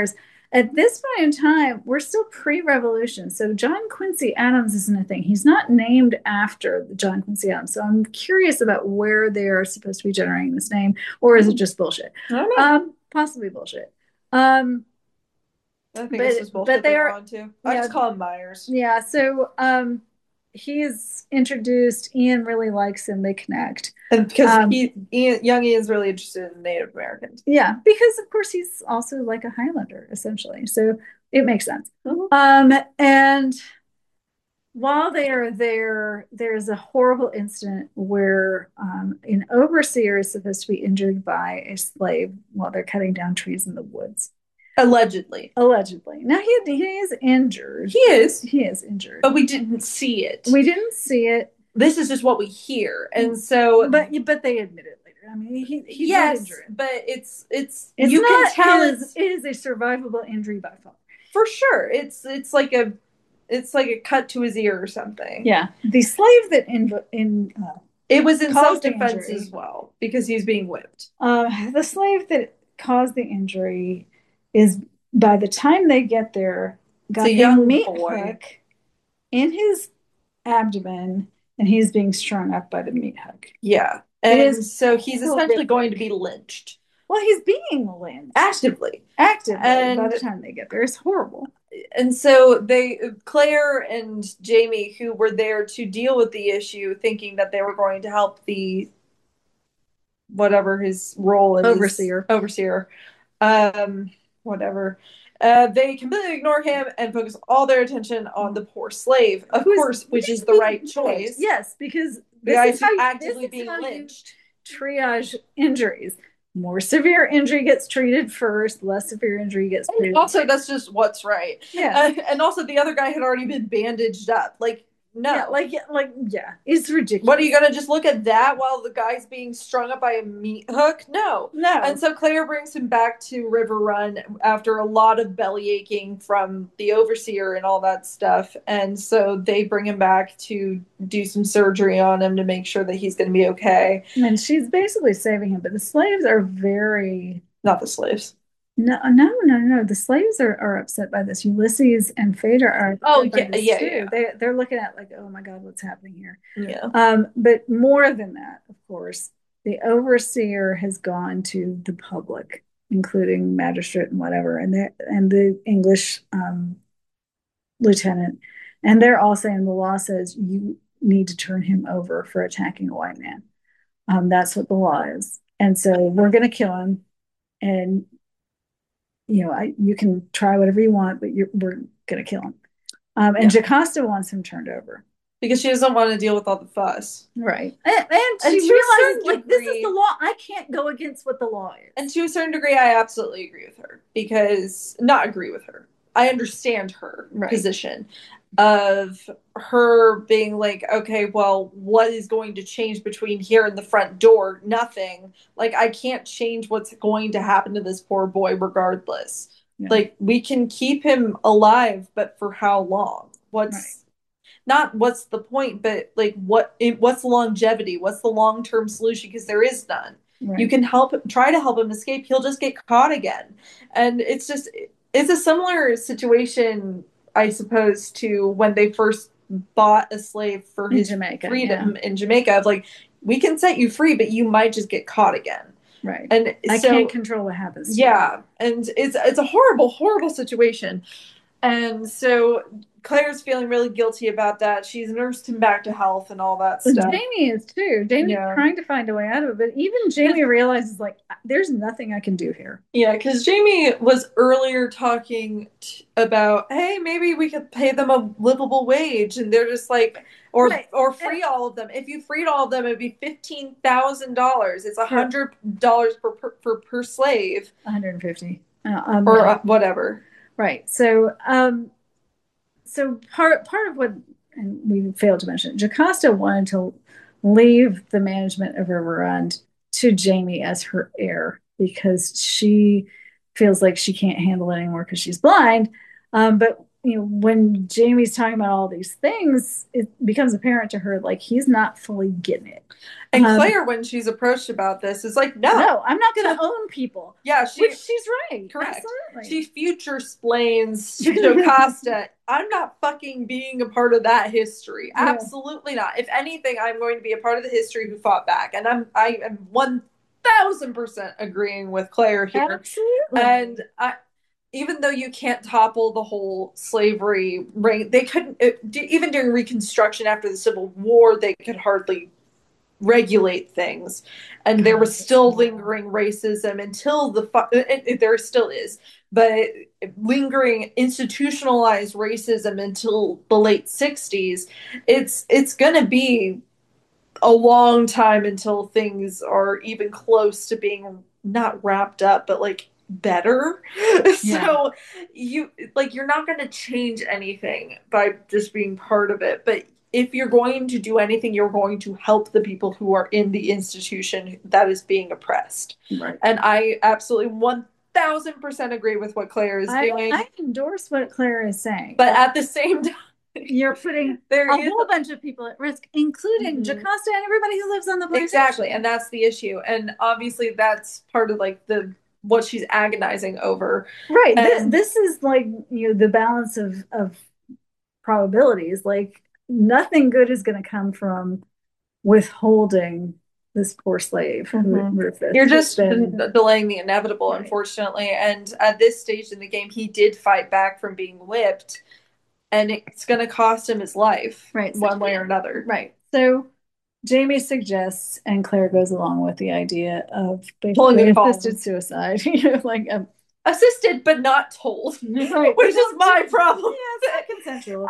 S2: At this point in time, we're still pre-revolution. So John Quincy Adams isn't a thing. He's not named after John Quincy Adams. So I'm curious about where they're supposed to be generating this name, or is it just bullshit?
S1: I don't know.
S2: Possibly bullshit. Um,
S1: I think it's just bullshit
S2: they
S1: they
S2: are,
S1: want to. I just call him Myers.
S2: yeah. So he's introduced. Ian really likes him. They connect.
S1: And because young Ian's really interested in Native Americans.
S2: Yeah, because of course he's also like a Highlander essentially, so it makes sense. And while they are there, there's a horrible incident where an overseer is supposed to be injured by a slave while they're cutting down trees in the woods.
S1: Allegedly.
S2: Now he is injured.
S1: He is
S2: injured,
S1: but we didn't see it.
S2: We didn't see it.
S1: This is just what we hear, and so
S2: but they admit it later. I mean, he's
S1: yes,
S2: injured,
S1: but it's
S2: you can tell it is a survivable injury by far.
S1: For sure, it's like a cut to his ear or something.
S2: Yeah, the slave that
S1: it was in self-defense as well because he's being whipped.
S2: The slave that caused the injury is, by the time they get there, got a young meat hook in his abdomen, and he's being strung up by the meat hook.
S1: Yeah, and so he's essentially going to be lynched.
S2: Well, he's being lynched
S1: actively,
S2: and by the time they get there, it's horrible.
S1: And so Claire and Jamie, who were there to deal with the issue, thinking that they were going to help the whatever his role is, overseer, whatever. They completely ignore him and focus all their attention on the poor slave, of course, which is the right choice.
S2: Yes, because
S1: the guy's actively being lynched.
S2: Triage injuries. More severe injury gets treated first, less severe injury gets treated.
S1: Also, that's just what's right.
S2: Yeah.
S1: And also, the other guy had already been bandaged up. Like, no.
S2: Yeah, it's ridiculous.
S1: What, are you gonna just look at that while the guy's being strung up by a meat hook? No. And so Claire brings him back to River Run after a lot of belly aching from the overseer and all that stuff. And so they bring him back to do some surgery on him to make sure that he's gonna be okay.
S2: And she's basically saving him, but the slaves are very...
S1: Not the slaves.
S2: No. The slaves are upset by this. Ulysses and Phaedra are
S1: too.
S2: They're looking at like, oh my God, what's happening here?
S1: Yeah.
S2: But more than that, of course, the overseer has gone to the public, including magistrate and whatever, and the English lieutenant, and they're all saying the law says you need to turn him over for attacking a white man. That's what the law is, and so we're going to kill him, and you can try whatever you want, but we're going to kill him. And Jocasta wants him turned over.
S1: Because she doesn't want to deal with all the fuss.
S2: Right. And she realizes, like, this is the law. I can't go against what the law is.
S1: And to a certain degree, I absolutely agree with her. Not agree with her. I understand her position of her being like, okay, well, what is going to change between here and the front door? Nothing. Like, I can't change what's going to happen to this poor boy regardless. Yeah. Like, we can keep him alive, but for how long? Not what's the point, but like what's the longevity? What's the long-term solution? Because there is none. Right. You can try to help him escape. He'll just get caught again. And it's a similar situation, I suppose, to when they first bought a slave for his freedom in Jamaica. Of like, we can set you free, but you might just get caught again.
S2: Right. And I can't control what happens to
S1: you. And it's a horrible, horrible situation. And so Claire's feeling really guilty about that. She's nursed him back to health and all that stuff.
S2: Jamie is too. Jamie's trying to find a way out of it, but even Jamie realizes, like, there's nothing I can do here.
S1: Yeah, because Jamie was earlier talking about, hey, maybe we could pay them a livable wage, and they're just like, or free all of them. If you freed all of them, it'd be $15,000. It's $100 per slave.
S2: $150
S1: or whatever.
S2: Right. So, part of what, and we failed to mention, Jocasta wanted to leave the management of River Run to Jamie as her heir because she feels like she can't handle it anymore because she's blind. But when Jamie's talking about all these things, it becomes apparent to her like he's not fully getting it.
S1: And Claire, when she's approached about this, is like,
S2: no, I'm not going to own people.
S1: Yeah,
S2: which she's right.
S1: Correct.
S2: Absolutely.
S1: She future splains Jocasta. I'm not fucking being a part of that history. Yeah. Absolutely not. If anything, I'm going to be a part of the history who fought back, and I am 1,000% agreeing with Claire here.
S2: Absolutely.
S1: And even though you can't topple the whole slavery reign, they couldn't. Even during Reconstruction after the Civil War, they could hardly regulate things, and there was still lingering racism until there still is, but lingering institutionalized racism until the late 60s. It's gonna be a long time until things are even close to being not wrapped up, but like better. Yeah. So you're not going to change anything by just being part of it, but if you're going to do anything, you're going to help the people who are in the institution that is being oppressed. Right. And I absolutely 1,000% agree with what Claire is doing.
S2: I endorse what Claire is saying.
S1: But at the same time,
S2: you're putting a whole bunch of people at risk, including Jocasta and everybody who lives on the plantation.
S1: Exactly. And that's the issue. And obviously that's part of like what she's agonizing over.
S2: Right. This is like, the balance of probabilities. Like, nothing good is going to come from withholding this poor slave, Rufus.
S1: You're just delaying the inevitable, right. Unfortunately. And at this stage in the game, he did fight back from being whipped, and it's going to cost him his life, right? One way or another.
S2: Right. So Jamie suggests, and Claire goes along with the idea of basically assisted suicide, like
S1: assisted but not told, right. Which is my problem.
S2: Yeah, it's not consensual.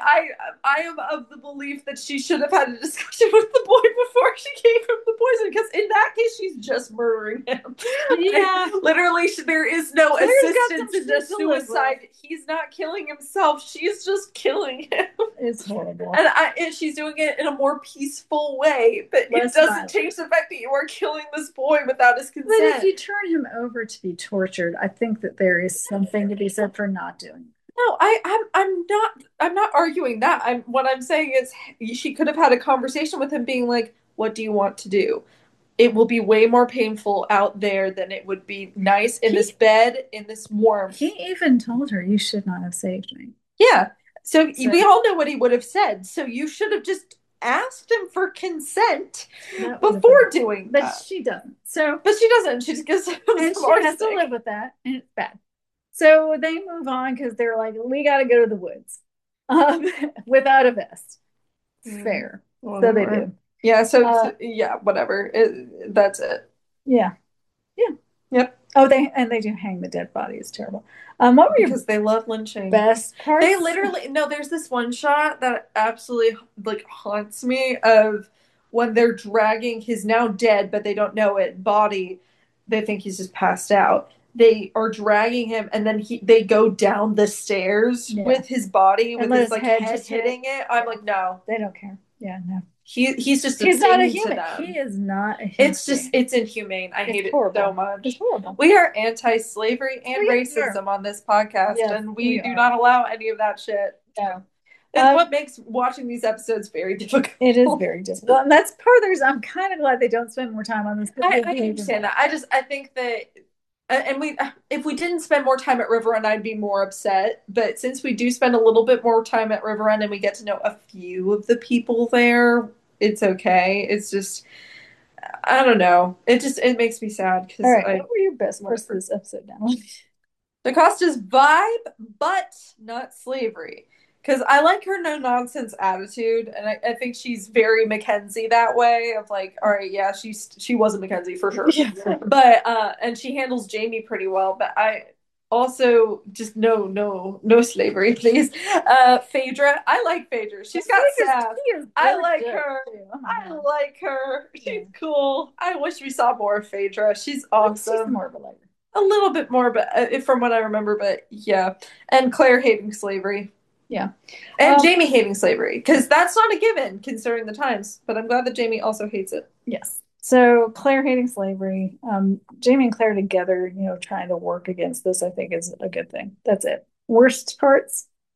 S1: I am of the belief that she should have had a discussion with the boy before she gave him the poison, because in that case she's just murdering him. Yeah, literally, there is no assistance in the suicide. He's not killing himself. She's just killing him.
S2: It's horrible,
S1: and she's doing it in a more peaceful way. But it doesn't change the fact that you are killing this boy without his consent.
S2: But if you turn him over to be tortured, I think that there is something to be said for not doing it.
S1: No, I'm not arguing that. What I'm saying is she could have had a conversation with him being like, what do you want to do? It will be way more painful out there than it would be nice in this bed, in this warmth.
S2: He even told her, you should not have saved me.
S1: Yeah. So we all know what he would have said. So you should have just asked him for consent before doing that.
S2: But she doesn't.
S1: But she doesn't. She just gives him
S2: and she has to live with that, and it's bad. So they move on because they're like, we got to go to the woods without a vest. Fair. Whatever. So they do.
S1: Yeah. So yeah, whatever. That's it.
S2: Yeah. Yeah.
S1: Yep.
S2: Oh, they do hang the dead body. It's terrible. What were
S1: because they love lynching.
S2: Best parts?
S1: They literally there's this one shot that absolutely like haunts me of when they're dragging his now dead, but they don't know it, body. They think he's just passed out. They are dragging him, and then they go down the stairs with his body, with his like head hitting it. I'm like, no,
S2: they don't care. Yeah, no.
S1: He's
S2: not a human. He is not a human.
S1: It's inhumane. I hate
S2: horrible.
S1: It so much.
S2: It's horrible.
S1: We are anti-slavery and racism on this podcast, and we do not allow any of that shit.
S2: No.
S1: It's what makes watching these episodes very difficult.
S2: It is very difficult. And that's part of the reason I'm kind of glad they don't spend more time on this.
S1: I understand that. I think that, and if we didn't spend more time at Riverrun, I'd be more upset. But since we do spend a little bit more time at Riverrun and we get to know a few of the people there, it's okay. It's just, I don't know. It makes me sad.
S2: All right, what were your best parts of this episode now?
S1: Jocasta's vibe, but not slavery. Because I like her no-nonsense attitude, and I think she's very Mackenzie that way, of like, all right, yeah, she wasn't Mackenzie for sure. Yeah. But, and she handles Jamie pretty well, but I also just no slavery, please. Phaedra, I like Phaedra. She's got sass. I like her. I like her. She's cool. I wish we saw more of Phaedra. She's awesome.
S2: She's more of a lighter.
S1: A little bit more, but from what I remember, but yeah. And Claire hating slavery.
S2: Yeah.
S1: And Jamie hating slavery, because that's not a given considering the times, but I'm glad that Jamie also hates it.
S2: Yes. So Claire hating slavery, Jamie and Claire together, trying to work against this, I think is a good thing. That's it. Worst parts?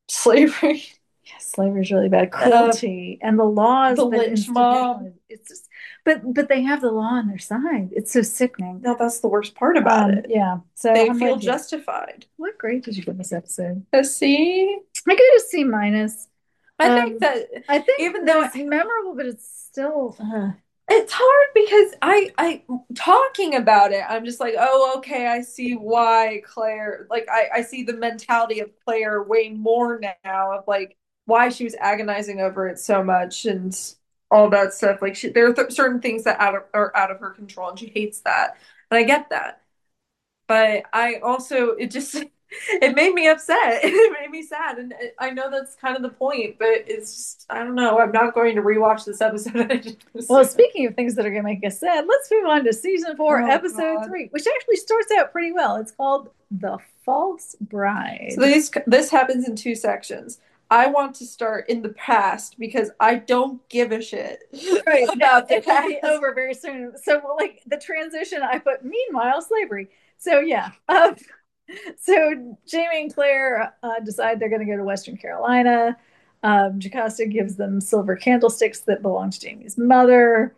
S1: Slavery.
S2: Yeah, slavery is really bad.
S1: Uh,
S2: Cruelty and the laws
S1: the
S2: that
S1: lynch mob.
S2: institutionalize. It's just, but they have the law on their side. It's so sickening.
S1: No, that's the worst part about it.
S2: Yeah. So
S1: They
S2: I'm
S1: feel
S2: with you.
S1: justified.
S2: What grade did you give this episode?
S1: See,
S2: I give it a C minus.
S1: I think that
S2: I think
S1: even
S2: that
S1: though
S2: it's memorable, but it's still.
S1: it's hard because I talking about it, I'm just like, oh, okay, I see why Claire, like, I see the mentality of Claire way more now of like why she was agonizing over it so much and all that stuff. Like, there are certain things that are out of her control, and she hates that, and I get that. But I also, it just, it made me upset. It made me sad. And I know that's kind of the point, but it's just, I don't know. I'm not going to rewatch this episode.
S2: Well, speaking of things that are going to make us sad, let's move on to season 4,
S1: Oh,
S2: episode
S1: God.
S2: 3, which actually starts out pretty well. It's called The False Bride.
S1: So this happens in two sections. I want to start in the past because I don't give a shit
S2: Right.
S1: about the
S2: It will
S1: past.
S2: be over very soon. So, like the transition, I put meanwhile slavery. So yeah. So Jamie and Claire decide they're going to go to Western Carolina. Jocasta gives them silver candlesticks that belong to Jamie's mother.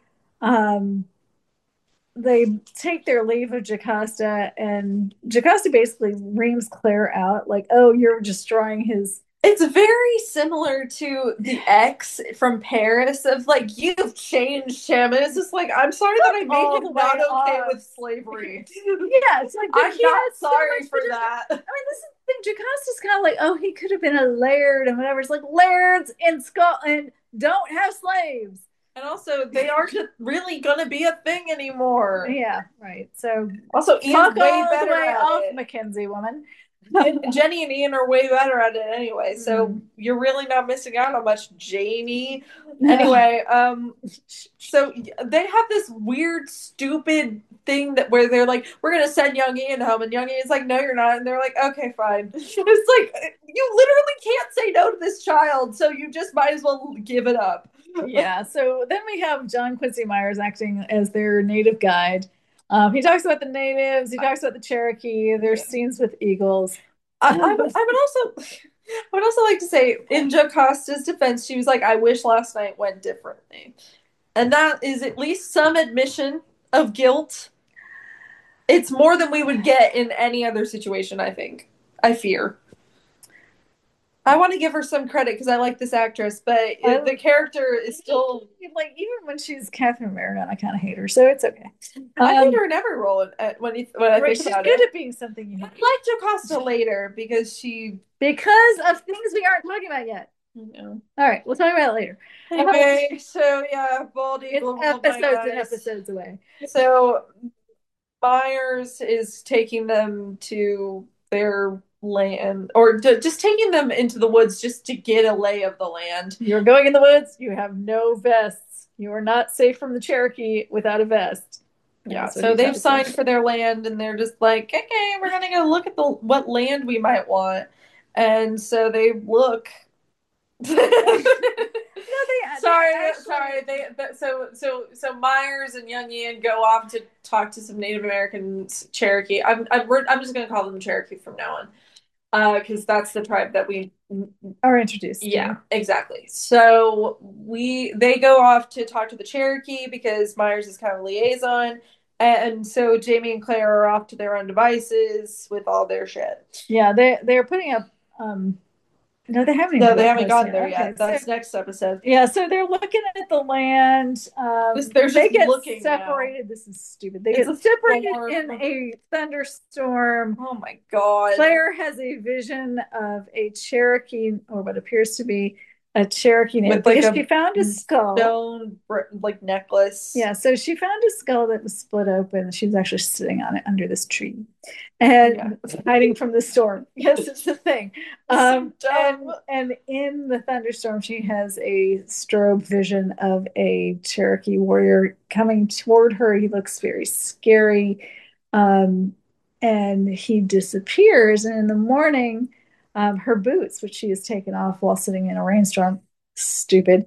S2: They take their leave of Jocasta, and Jocasta basically reams Claire out, like, "Oh, you're destroying his."
S1: It's very similar to the ex from Paris of like, you've changed him. And it's just like, I'm sorry that I made him not okay with slavery.
S2: Yeah, it's like
S1: I'm
S2: he
S1: not
S2: had so
S1: sorry
S2: much
S1: for
S2: potential.
S1: that.
S2: I mean, this is the thing. Jocasta's kind of like, oh, he could have been a laird and whatever. It's like lairds in Scotland don't have slaves.
S1: And also, they aren't really gonna be a thing anymore.
S2: Yeah, right. So
S1: also, Ian's way better
S2: way
S1: at
S2: off,
S1: it.
S2: Mackenzie woman.
S1: And Jenny and Ian are way better at it anyway, so you're really not missing out on much, Jamie. Anyway, so they have this weird, stupid thing that where they're like, we're gonna send young Ian home, and young Ian's like, no, you're not, and they're like, okay, fine. It's like, you literally can't say no to this child, so you just might as well give it up.
S2: Yeah. So then we have John Quincy Myers acting as their native guide. He talks about the natives. He talks about the Cherokee. There's scenes with eagles.
S1: I would also like to say, in Jocasta's defense, she was like, I wish last night went differently. And that is at least some admission of guilt. It's more than we would get in any other situation, I think. I fear. I want to give her some credit because I like this actress, but the character is still
S2: like, even when she's Catherine Marion, I kind of hate her, so it's okay.
S1: I hate her in every role when I think about it.
S2: She's good at being something you hate.
S1: I like Jocasta later because
S2: of things we aren't talking about yet.
S1: No.
S2: All right, we'll talk about it later.
S1: Anyway, so yeah, Bald Eagle.
S2: It's episodes and episodes away.
S1: So Myers is taking them to their land, or just taking them into the woods just to get a lay of the land.
S2: You're going in the woods. You have no vests. You are not safe from the Cherokee without a vest.
S1: Yeah, so they've signed for their land, and they're just like, okay, we're gonna go look at what land we might want, and so they look. So Myers and Young Ian go off to talk to some Native Americans, Cherokee. I'm just gonna call them Cherokee from now on, because that's the tribe that we
S2: are introduced.
S1: Yeah, exactly. So they go off to talk to the Cherokee because Myers is kind of liaison, and so Jamie and Claire are off to their own devices with all their shit.
S2: Yeah, they're putting up. No, they haven't.
S1: No, they haven't gotten there yet. That's next episode.
S2: Yeah, so they're looking at the land. They get separated. Now. This is stupid. They get separated in a thunderstorm.
S1: Oh my god!
S2: Claire has a vision of a Cherokee, or what appears to be a Cherokee name, because she found a skull,
S1: stone like necklace.
S2: Yeah, so she found a skull that was split open. She was actually sitting on it under this tree, and hiding from the storm. Yes, it's the thing. And in the thunderstorm, she has a strobe vision of a Cherokee warrior coming toward her. He looks very scary, and he disappears. And in the morning, her boots, which she has taken off while sitting in a rainstorm, stupid,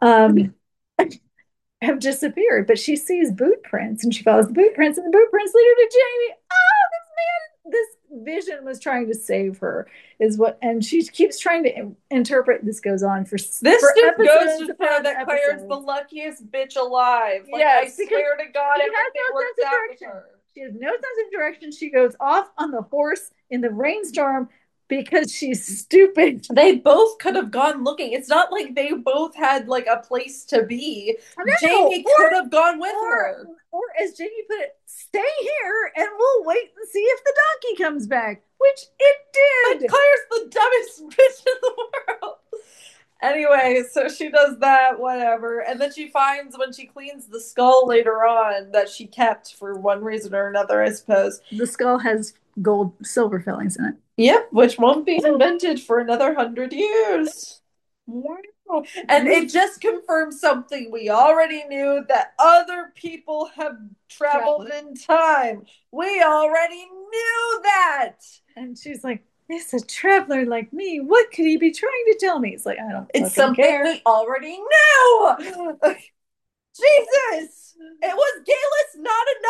S2: have disappeared. But she sees boot prints, and she follows the boot prints, and the boot prints lead her to Jamie. Oh, Vision was trying to save her, is what, and she keeps trying to interpret. This goes on for
S1: This just goes
S2: episodes
S1: to show
S2: upon
S1: that Claire's the
S2: episodes.
S1: luckiest bitch alive. Like, I
S2: Yes, because
S1: swear to God,
S2: she has
S1: everything
S2: no
S1: works
S2: sense of
S1: out with
S2: direction.
S1: her.
S2: She has no sense of direction. She goes off on the horse in the rainstorm because she's stupid.
S1: They both could have gone looking. It's not like they both had like a place to be.
S2: No,
S1: Jamie could have gone with her.
S2: Or as Jamie put it, stay here and we'll wait and see if the donkey comes back, which it
S1: But
S2: did.
S1: Claire's the dumbest bitch in the world. Anyway, so she does that, whatever. And then she finds when she cleans the skull later on that she kept for one reason or another, I suppose.
S2: The skull has gold, silver fillings in it.
S1: Yep, which won't be invented for another 100 years. Wow. And it just confirms something we already knew, that other people have traveled in time. We already knew that.
S2: And she's like, "It's a traveler like me. What could he be trying to tell me?" It's like, I don't
S1: It's
S2: fucking
S1: something
S2: care.
S1: we already knew. Jesus, it was Galus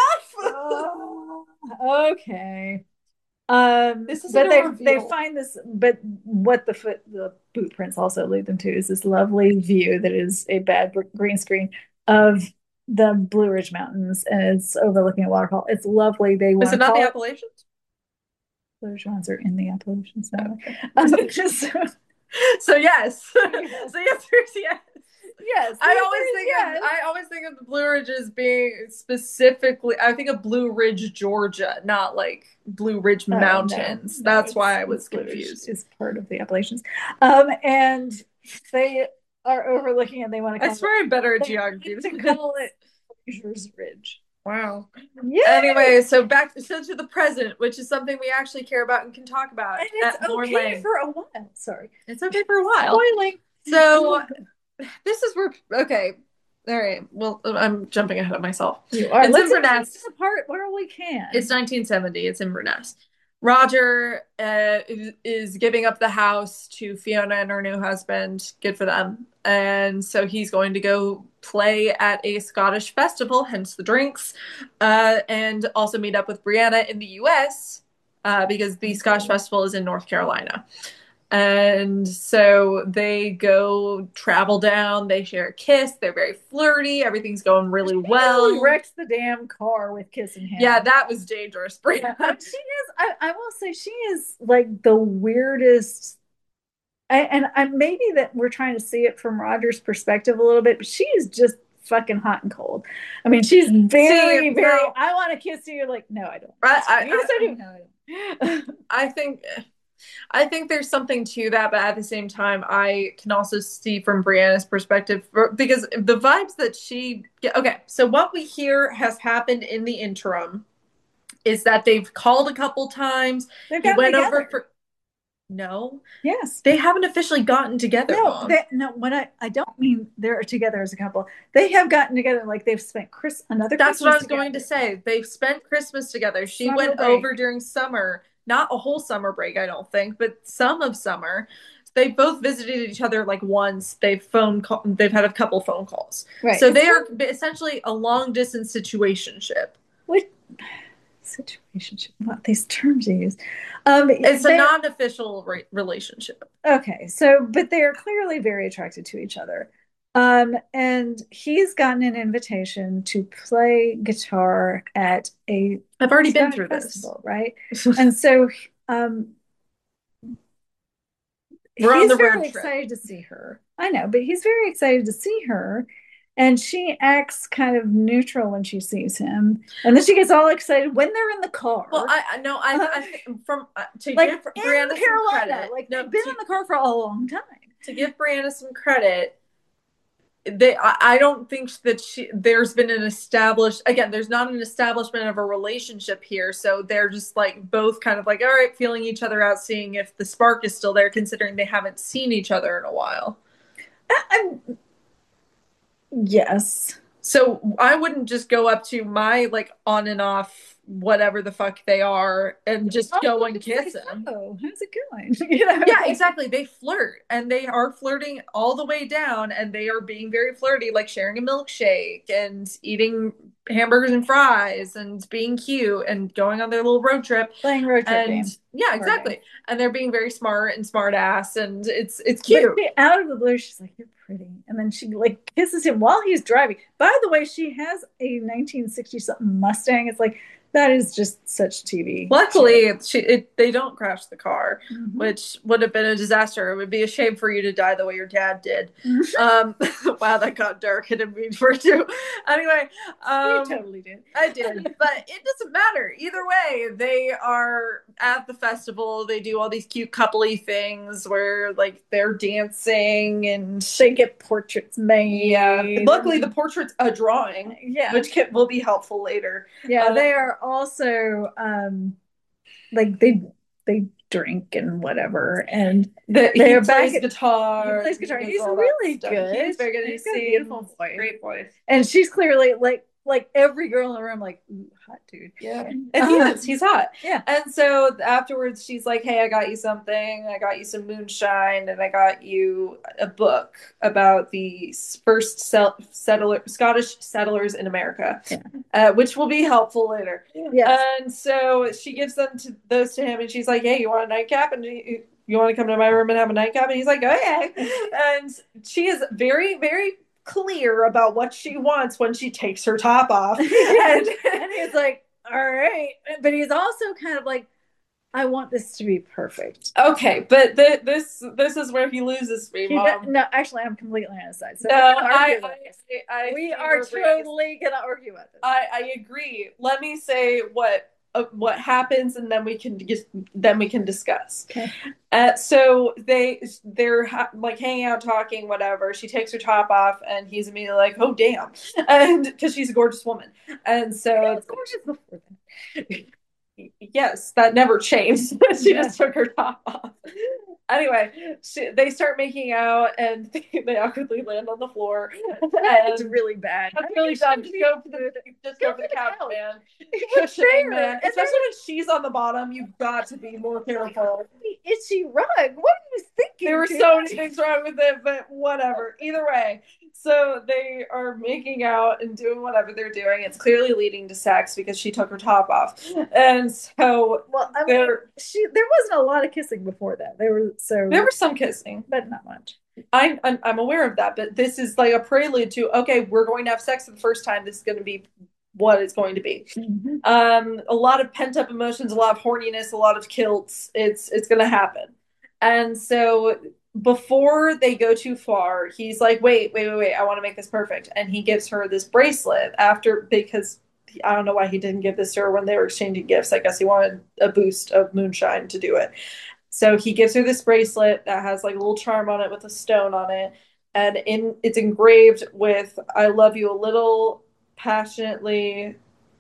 S1: not enough.
S2: Okay.
S1: This is
S2: But
S1: a
S2: they
S1: reveal.
S2: find this, but what the boot prints also lead them to is this lovely view that is a bad green screen of the Blue Ridge Mountains, and it's overlooking a waterfall. It's lovely. They want
S1: Is it
S2: to
S1: not
S2: call
S1: the
S2: it
S1: Appalachians?
S2: Blue Ridge Mountains are in the Appalachians now.
S1: So yes.
S2: Yes.
S1: So yes, there's yes.
S2: Yes,
S1: I always think of the Blue Ridge as being specifically, I think of Blue Ridge, Georgia, not like Blue Ridge Mountains.
S2: No,
S1: That's why I was
S2: Blue Ridge
S1: confused.
S2: is part of the Appalachians. And they are overlooking, and they want to
S1: I
S2: call
S1: swear I'm better at
S2: they
S1: geography.
S2: need to call it Fraser's Ridge.
S1: Wow.
S2: Yeah.
S1: Anyway, so to the present, which is something we actually care about and can talk about
S2: And it's
S1: at more
S2: okay
S1: length.
S2: for a while. Sorry.
S1: It's okay for a while.
S2: Spoiling.
S1: So this is where, okay. All right. Well, I'm jumping ahead of myself.
S2: You are.
S1: It's
S2: Let's
S1: Inverness.
S2: the part where we can.
S1: It's 1970. It's Inverness. Roger is giving up the house to Fiona and her new husband. Good for them. And so he's going to go play at a Scottish festival, hence the drinks, and also meet up with Brianna in the US because the Scottish festival is in North Carolina. And so they go travel down, they share a kiss, they're very flirty, everything's going really well.
S2: He wrecks the damn car with kissing hand.
S1: Yeah, that was dangerous.
S2: She is, I will say, she is like the weirdest. And maybe that we're trying to see it from Roger's perspective a little bit, but she is just fucking hot and cold. I mean, she's very, I want to kiss you. Like, no, I don't. Yes, I do. No, I don't.
S1: I think there's something to that, but at the same time, I can also see from Brianna's perspective, because the vibes that she okay, so what we hear has happened in the interim is that they've called a couple times.
S2: They went over for
S1: no.
S2: Yes.
S1: They haven't officially gotten together.
S2: No, when I don't mean they're together as a couple. They have gotten together, like they've spent another
S1: That's
S2: Christmas
S1: what I was
S2: together.
S1: going to say. They've spent Christmas together. She went over during summer. Not a whole summer break, I don't think, but some of summer. They both visited each other like once. They've had a couple phone calls.
S2: Right.
S1: So they are essentially a long distance situationship.
S2: What situationship? What these terms you use?
S1: It's a non-official relationship.
S2: Okay, so but they are clearly very attracted to each other. And he's gotten an invitation to play guitar at a
S1: I've already been through
S2: festival, right? And so
S1: we're on the road
S2: very
S1: trip.
S2: excited to see her. I know, but he's very excited to see her. And she acts kind of neutral when she sees him, and then she gets all excited when they're in the car.
S1: Well, I think from to
S2: like
S1: give Brianna some credit,
S2: like they've been in the car for a long time.
S1: To give Brianna some credit, I don't think that there's been an established. Again, there's not an establishment of a relationship here, so they're just like both kind of like, all right, feeling each other out, seeing if the spark is still there, considering they haven't seen each other in a while. Yes. So I wouldn't just go up to my like on and off whatever the fuck they are and just go and kiss him.
S2: Oh, how's it going? You know?
S1: Yeah, exactly. They flirt and they are flirting all the way down and they are being very flirty, like sharing a milkshake and eating hamburgers and fries and being cute and going on their little road trip.
S2: Playing road trip
S1: And
S2: games.
S1: yeah, exactly. And they're being very smart and smart ass and it's cute.
S2: But out of the blue, she's like, "You're pretty," and then she like kisses him while he's driving. By the way, she has a 1960 something Mustang. It's like that is just such TV.
S1: Luckily, they don't crash the car, which would have been a disaster. It would be a shame for you to die the way your dad did. Wow, that got dark. I didn't mean for it to. Anyway,
S2: you totally did.
S1: I did, but it doesn't matter. Either way, they are at the festival. They do all these cute coupley things where like they're dancing and
S2: they get portraits made.
S1: Yeah, luckily the portrait's a drawing.
S2: Yeah,
S1: which will be helpful later.
S2: Yeah, they are also like they drink and whatever, and
S1: they're back at guitar.
S2: He plays guitar. He's really good.
S1: He's very good. He's
S2: got a beautiful voice.
S1: Great voice.
S2: And she's clearly like every girl in the room, like, ooh, hot dude.
S1: Yeah. And he's hot.
S2: Yeah.
S1: And so afterwards she's like, hey, I got you something. I got you some moonshine and I got you a book about the first Scottish settlers in America, which will be helpful later.
S2: Yes.
S1: And so she gives those to him and she's like, hey, you want a nightcap? And you want to come to my room and have a nightcap? And he's like, okay. And she is very, very clear about what she wants when she takes her top off.
S2: and he's like, all right. But he's also kind of like, I want this to be perfect.
S1: Okay, but this is where he loses me, Mom.
S2: No, actually, I'm completely on his side. So
S1: no,
S2: we are totally going to argue about this.
S1: I agree. Let me say what happens and then we can discuss.
S2: Okay.
S1: So they're like hanging out talking whatever. She takes her top off and he's immediately like, oh damn, and because she's a gorgeous woman. And so
S2: it's gorgeous before that.
S1: Yes, that never changed. She just took her top off. Anyway, they start making out and they awkwardly land on the floor.
S2: It's really bad.
S1: That's really bad. Just go for the couch, man. Cushioning, man. Especially when she's on the bottom, you've got to be more careful.
S2: The itchy rug. What are you thinking?
S1: There were so many things wrong with it, but whatever. Either way. So they are making out and doing whatever they're doing. It's clearly leading to sex because she took her top off. And so
S2: there wasn't a lot of kissing before that. There was
S1: some kissing,
S2: but not much.
S1: I'm aware of that, but this is like a prelude to, okay, we're going to have sex for the first time. This is going to be what it's going to be. A lot of pent up emotions, a lot of horniness, a lot of kilts. It's going to happen. And so before they go too far, he's like, wait, I want to make this perfect. And he gives her this bracelet because I don't know why he didn't give this to her when they were exchanging gifts. I guess he wanted a boost of moonshine to do it. So he gives her this bracelet that has like a little charm on it with a stone on it. And it's engraved with, I love you a little, passionately,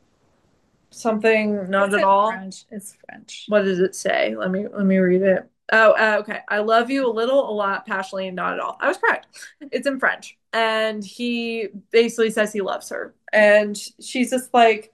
S1: something, not at all.
S2: French. It's French.
S1: What does it say? Let me read it. Oh, okay. I love you a little, a lot, passionately, not at all. I was correct. It's in French. And he basically says he loves her. And she's just like,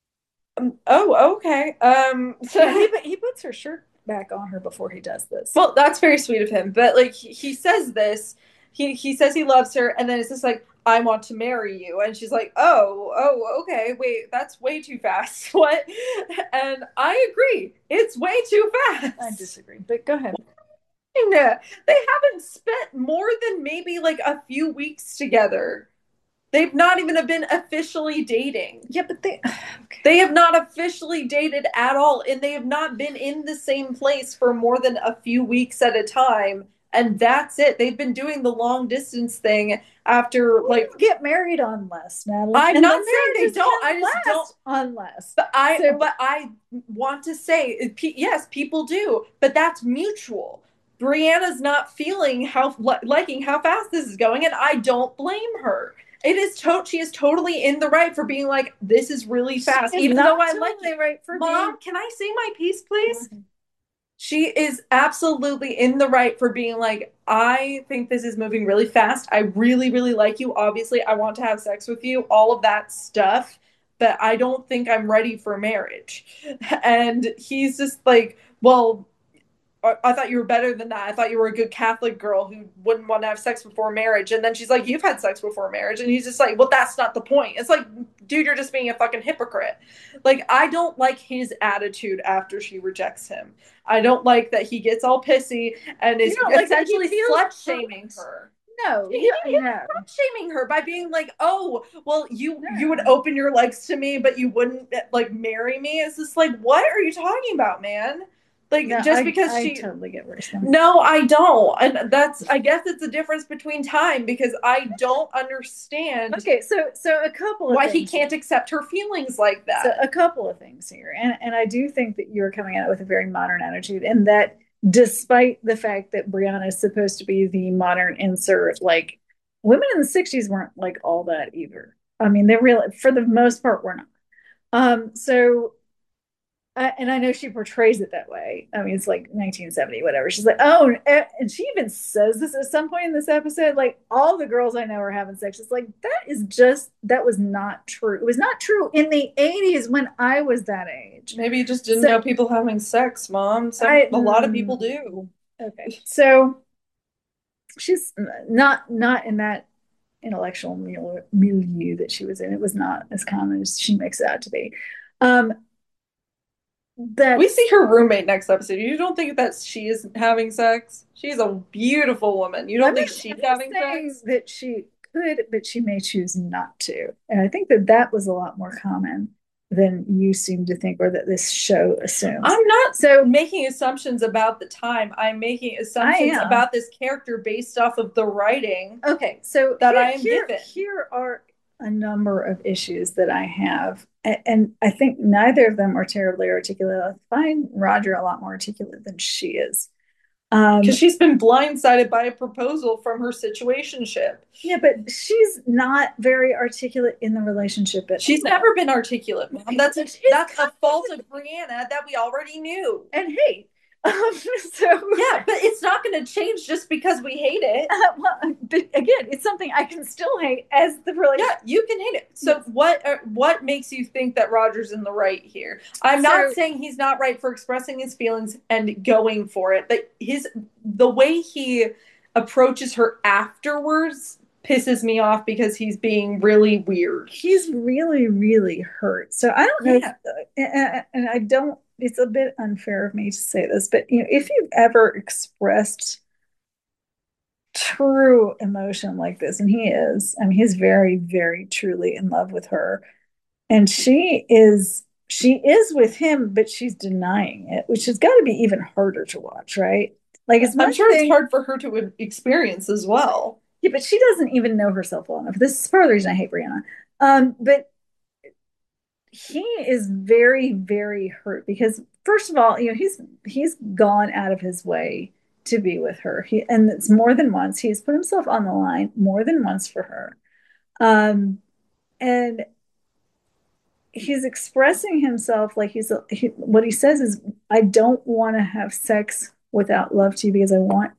S1: oh, okay.
S2: So he puts her shirt back on her before he does this.
S1: Well, that's very sweet of him. But like he says this, he says he loves her, and then it's just like, I want to marry you. And she's like, oh, okay, wait, that's way too fast. What? And I agree. It's way too fast.
S2: I disagree, but go ahead.
S1: They haven't spent more than maybe like a few weeks together. They've not even been officially dating.
S2: Yeah, but
S1: they have not officially dated at all. And they have not been in the same place for more than a few weeks at a time. And that's it. They've been doing the long distance thing after
S2: get married unless, Natalie.
S1: I'm not saying they don't. I just don't
S2: unless.
S1: But I want to say yes, people do, but that's mutual. Brianna's not feeling liking how fast this is going, and I don't blame her. She is totally in the right for being like, this is really fast. Even though I like it.
S2: Right for
S1: Mom, can I say my piece, please? Mm-hmm. She is absolutely in the right for being like, I think this is moving really fast. I really, really like you. Obviously, I want to have sex with you. All of that stuff. that I don't think I'm ready for marriage. And he's just like, well, I thought you were better than that. I thought you were a good Catholic girl who wouldn't want to have sex before marriage. And then she's like, you've had sex before marriage. And he's just like, well, that's not the point. It's like, dude, you're just being a fucking hypocrite. Like, I don't like his attitude after she rejects him. I don't like that he gets all pissy and is essentially slut shaming her.
S2: No,
S1: He's
S2: no.
S1: shaming her by being like, "Oh, well, you would open your legs to me, but you wouldn't like marry me." It's just like, what are you talking about, man? Like
S2: No,
S1: just because
S2: I
S1: she
S2: totally get where you're saying.
S1: No, I don't. And that's I guess it's a difference between time because I don't understand
S2: Okay, so a couple of
S1: why
S2: things.
S1: he can't accept her feelings like that.
S2: So a couple of things here. And I do think that you're coming at it with a very modern attitude, and that despite the fact that Brianna is supposed to be the modern insert, like women in the 60s weren't like all that either. I mean, they really, for the most part, were not. So and I know she portrays it that way. I mean, it's like 1970, whatever. She's like, oh, and she even says this at some point in this episode, like, all the girls I know are having sex. It's like, that was not true. It was not true in the 80s when I was that age.
S1: Maybe you just didn't know people having sex, Mom. A lot of people do.
S2: Okay. So she's not in that intellectual milieu that she was in. It was not as common as she makes it out to be. That
S1: we see her roommate next episode. You don't think that she is having sex? She's a beautiful woman. You don't think she's having sex?
S2: That she could, but she may choose not to. And I think that was a lot more common than you seem to think, or that this show assumes.
S1: I'm not making assumptions about the time. I'm making assumptions about this character based off of the writing.
S2: Okay, so
S1: that I am given.
S2: Here are a number of issues that I have, and I think neither of them are terribly articulate. I find Roger a lot more articulate than she is.
S1: Because she's been blindsided by a proposal from her situationship.
S2: Yeah, but she's not very articulate in the relationship.
S1: She's never been articulate, Mom. That's a fault of Brianna that we already knew.
S2: And hey, so
S1: yeah, but it's not going to change just because we hate it.
S2: Well, but again, it's something I can still hate as the relationship.
S1: Yeah, you can hate it. So yes. What makes you think that Roger's in the right here? I'm not saying he's not right for expressing his feelings and going for it, but the way he approaches her afterwards pisses me off because he's being really weird.
S2: He's really, really hurt. So I don't know, and I don't. It's a bit unfair of me to say this, but if you've ever expressed true emotion like this, and he is, I mean, he's very, very truly in love with her, and she is with him, but she's denying it, which has got to be even harder to watch, right? Like,
S1: I'm sure it's hard for her to experience as well.
S2: Yeah, but she doesn't even know herself well enough. This is part of the reason I hate Brianna. But he is very, very hurt because, first of all, he's gone out of his way to be with her. And it's more than once. He's put himself on the line more than once for her. And he's expressing himself like what he says is, I don't want to have sex without love to you, because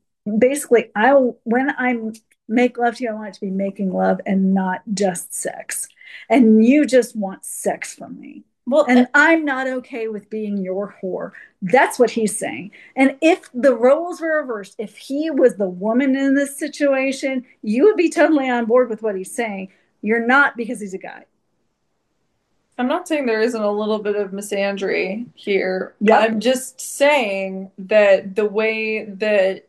S2: when I make love to you, I want it to be making love and not just sex. And you just want sex from me. Well, and I'm not okay with being your whore. That's what he's saying. And if the roles were reversed, if he was the woman in this situation, you would be totally on board with what he's saying. You're not, because he's a guy.
S1: I'm not saying there isn't a little bit of misandry here. Yep. I'm just saying that the way that...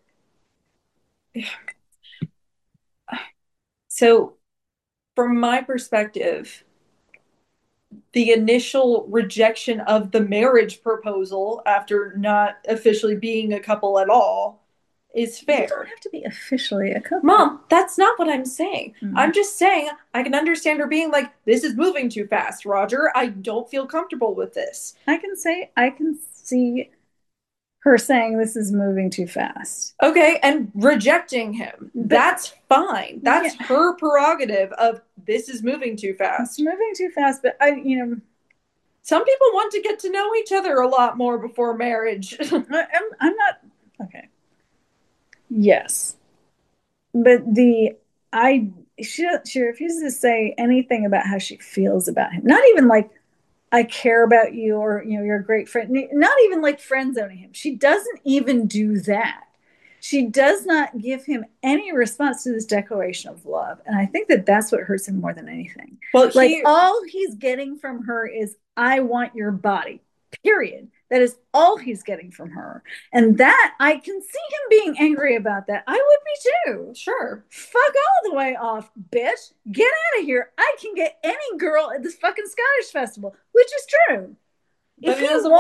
S1: So, from my perspective, the initial rejection of the marriage proposal after not officially being a couple at all is fair.
S2: You don't have to be officially a couple.
S1: Mom, that's not what I'm saying. Mm-hmm. I'm just saying I can understand her being like, this is moving too fast, Roger. I don't feel comfortable with this.
S2: I can see her saying this is moving too fast.
S1: Okay, and rejecting him. That's fine. That's her prerogative of this is moving too fast.
S2: It's moving too fast, but
S1: some people want to get to know each other a lot more before marriage.
S2: I'm not okay. Yes. But she refuses to say anything about how she feels about him. Not even like I care about you or you're a great friend. Not even like friend zoning him. She doesn't even do that. She does not give him any response to this declaration of love, and I think that that's what hurts him more than anything.
S1: Well,
S2: like all he's getting from her is I want your body. Period. That is all he's getting from her. And that I can see him being angry about that. I would be too.
S1: Sure.
S2: Fuck all the way off, bitch. Get out of here. I can get any girl at this fucking Scottish festival, which is true. If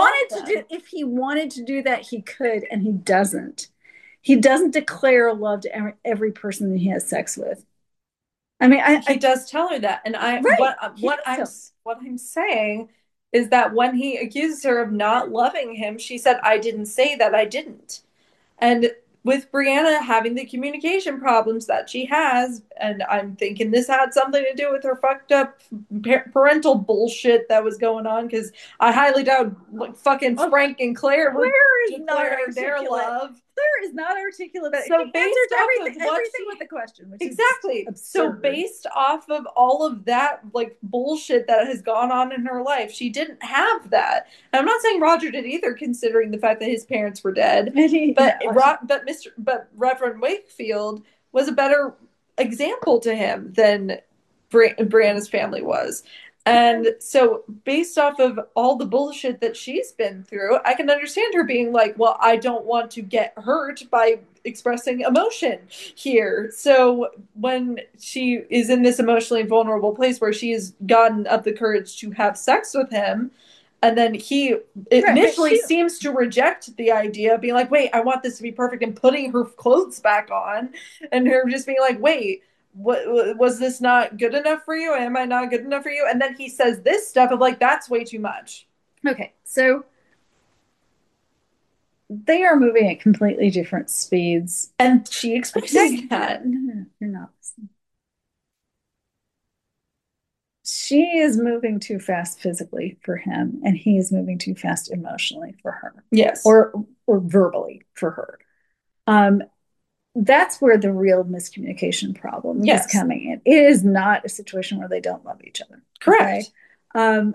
S2: he wanted to do that, he could, and he doesn't. He doesn't declare love to every person that he has sex with. I mean,
S1: he does tell her that, and what I'm saying is that when he accuses her of not loving him, she said, "I didn't say that. I didn't." And with Brianna having the communication problems that she has, and I'm thinking this had something to do with her fucked up parental bullshit that was going on, because I highly doubt like fucking Frank and Claire were declaring their love.
S2: Claire is not articulate about it.
S1: So based
S2: everything with the question, which
S1: exactly. So based off of all of that like bullshit that has gone on in her life, she didn't have that. And I'm not saying Roger did either, considering the fact that his parents were dead. But Reverend Wakefield was a better example to him than Brianna's family was. And so based off of all the bullshit that she's been through, I can understand her being like, well, I don't want to get hurt by expressing emotion here. So when she is in this emotionally vulnerable place where she has gotten up the courage to have sex with him, and then he initially seems to reject the idea, being like, wait, I want this to be perfect, and putting her clothes back on, and her just being like, wait, what was this not good enough for you? Am I not good enough for you? And then he says this stuff of like, that's way too much.
S2: Okay, so they are moving at completely different speeds,
S1: and she expresses that.
S2: No, you're not listening. She is moving too fast physically for him, and he is moving too fast emotionally for her.
S1: Yes,
S2: or verbally for her. That's where the real miscommunication problem is coming in. It is not a situation where they don't love each other.
S1: Correct.
S2: Okay?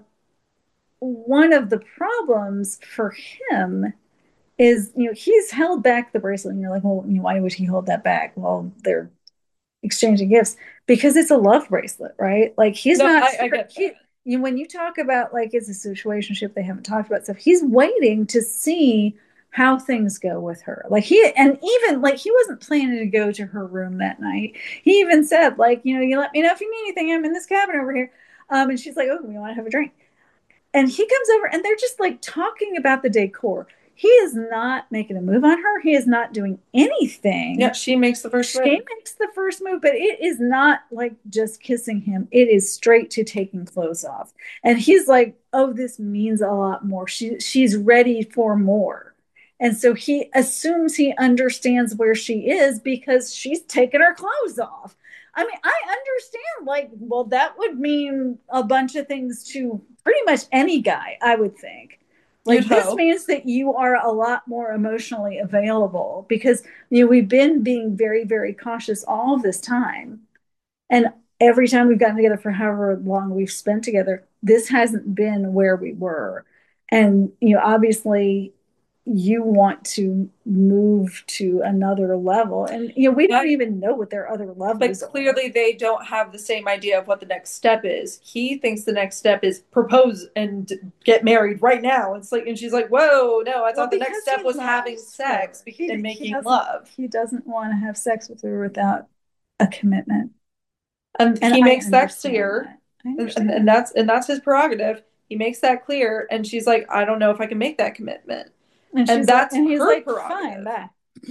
S2: One of the problems for him is, he's held back the bracelet, and you're like, well, why would he hold that back? Well, they're exchanging gifts because it's a love bracelet, right? Like he's not.
S1: I get that.
S2: When you talk about like it's a situationship, they haven't talked about stuff. He's waiting to see how things go with her. Like he wasn't planning to go to her room that night. He even said, like, you let me know if you need anything. I'm in this cabin over here. And she's like, oh, we want to have a drink. And he comes over and they're just like talking about the decor. He is not making a move on her. He is not doing anything.
S1: Yeah, she makes the first move.
S2: She makes the first move, but it is not like just kissing him. It is straight to taking clothes off. And he's like, oh, this means a lot more. She's ready for more. And so he assumes he understands where she is because she's taken her clothes off. I mean, I understand, like, well, that would mean a bunch of things to pretty much any guy, I would think. Like this means that you are a lot more emotionally available because we've been being very, very cautious all this time. And every time we've gotten together for however long we've spent together, this hasn't been where we were. And obviously you want to move to another level, and we don't even know what their other levels
S1: are. But clearly they don't have the same idea of what the next step is. He thinks the next step is propose and get married right now. It's like, and she's like, whoa, no, I thought the next step was having sex and making love.
S2: He doesn't want to have sex with her without a commitment,
S1: and he makes that clear, and that's his prerogative. He makes that clear, and she's like, I don't know if I can make that commitment. And that's like, and he's like, fine, bye.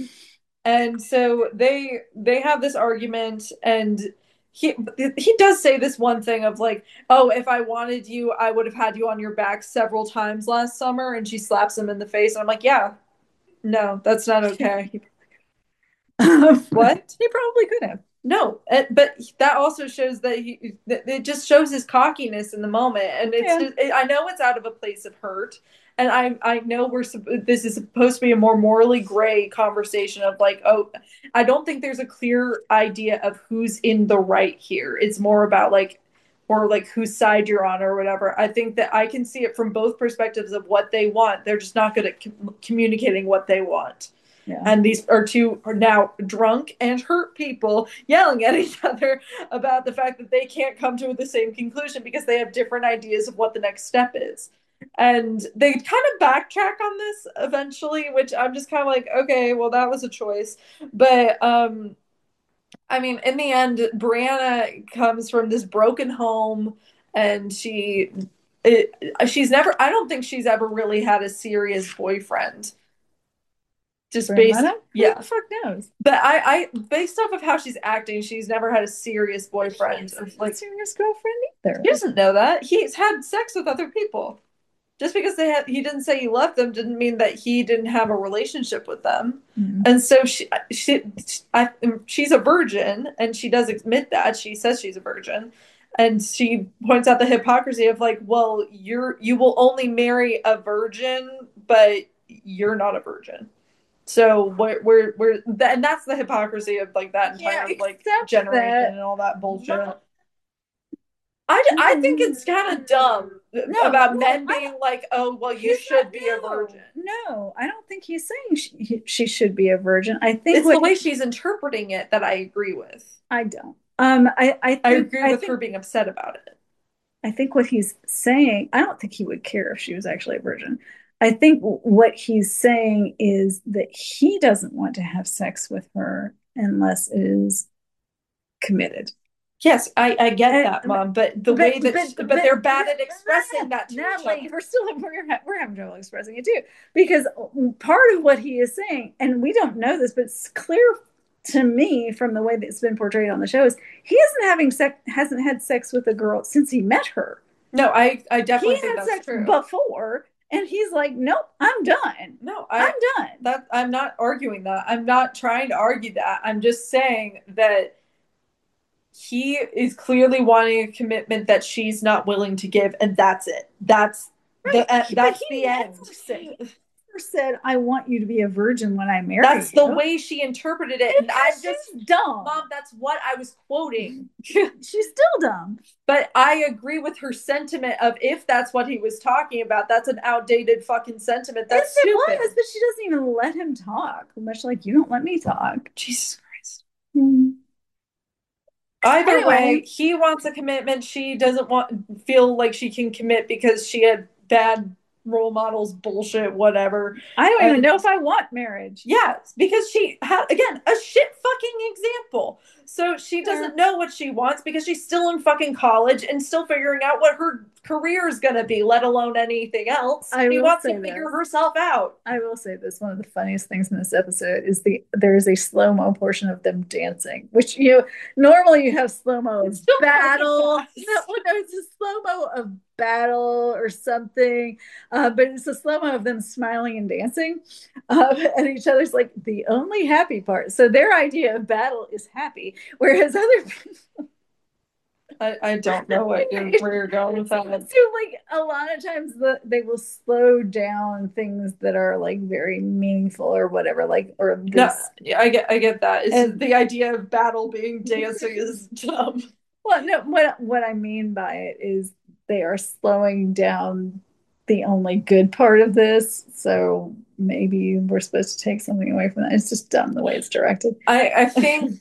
S1: And so they have this argument, and he does say this one thing of like, oh, if I wanted you, I would have had you on your back several times last summer. And she slaps him in the face, and I'm like, yeah, no, that's not okay. What?
S2: He probably could have.
S1: No, but that also shows that it just shows his cockiness in the moment, and it's just, I know it's out of a place of hurt, and I know this is supposed to be a more morally gray conversation of like, oh, I don't think there's a clear idea of who's in the right here. It's more about like, or like whose side you're on or whatever. I think that I can see it from both perspectives of what they want. They're just not good at communicating what they want.
S2: Yeah.
S1: And these are two are now drunk and hurt people yelling at each other about the fact that they can't come to the same conclusion because they have different ideas of what the next step is. And they kind of backtrack on this eventually, which I'm just kind of like, okay, well, that was a choice. But I mean, in the end, Brianna comes from this broken home, and she's never. I don't think she's ever really had a serious boyfriend. Just based,
S2: Brianna?
S1: yeah.
S2: Who the fuck knows?
S1: But I, based off of how she's acting, she's never had a serious boyfriend.
S2: Like serious girlfriend either.
S1: He doesn't know that. He's had sex with other people. Just because he didn't say he loved them didn't mean that he didn't have a relationship with them.
S2: Mm-hmm.
S1: And so she's a virgin, and she does admit that. She says she's a virgin, and she points out the hypocrisy of like, well, you will only marry a virgin, but you're not a virgin. So we're and that's the hypocrisy of like that entire like generation and all that bullshit. I think it's kind of dumb about men being like, oh, well, you should be a virgin.
S2: No, I don't think he's saying she should be a virgin. I think
S1: it's the way she's interpreting it that I agree with.
S2: I don't. I
S1: agree with her being upset about it.
S2: I think what he's saying, I don't think he would care if she was actually a virgin. I think what he's saying is that he doesn't want to have sex with her unless it is committed.
S1: Yes, I get that, Mom, but they're bad at expressing that to
S2: Natalie, each other. We're having trouble expressing it too, because part of what he is saying, and we don't know this, but it's clear to me from the way that it's been portrayed on the show, is he hasn't had sex with a girl since he met her.
S1: No, I definitely think that's sex true.
S2: Before. And he's like, nope, I'm done.
S1: No,
S2: I'm done.
S1: I'm not arguing that. I'm not trying to argue that. I'm just saying that he is clearly wanting a commitment that she's not willing to give, and that's it. That's right. That's the end.
S2: Said, I want you to be a virgin when I marry you.
S1: That's the way she interpreted it. And I'm
S2: just dumb.
S1: Mom, that's what I was quoting.
S2: She's still dumb.
S1: But I agree with her sentiment of if that's what he was talking about, that's an outdated fucking sentiment. That's stupid.
S2: It was, but she doesn't even let him talk. Much like you don't let me talk.
S1: Jesus Christ. Mm-hmm. Either way, he wants a commitment. She doesn't feel like she can commit because she had bad role models, bullshit, whatever.
S2: I don't even know if I want marriage.
S1: Yes, because she had, again, a shit fucking example. So she doesn't know what she wants because she's still in fucking college and still figuring out what her career is going to be, let alone anything else. She wants to figure herself out.
S2: I will say this. One of the funniest things in this episode is there is a slow-mo portion of them dancing, which, normally you have slow-mo of battle. No, it's a slow-mo of battle or something, but it's a slow-mo of them smiling and dancing and each other's like the only happy part. So their idea of battle is happy, whereas other people
S1: I don't know where you're going with that. So
S2: like a lot of times they will slow down things that are like very meaningful or whatever, like or this.
S1: No, yeah, I get that. It's the idea of battle being dancing is dumb.
S2: Well, no, what I mean by it is they are slowing down the only good part of this. So maybe we're supposed to take something away from that. It's just dumb the way it's directed.
S1: I think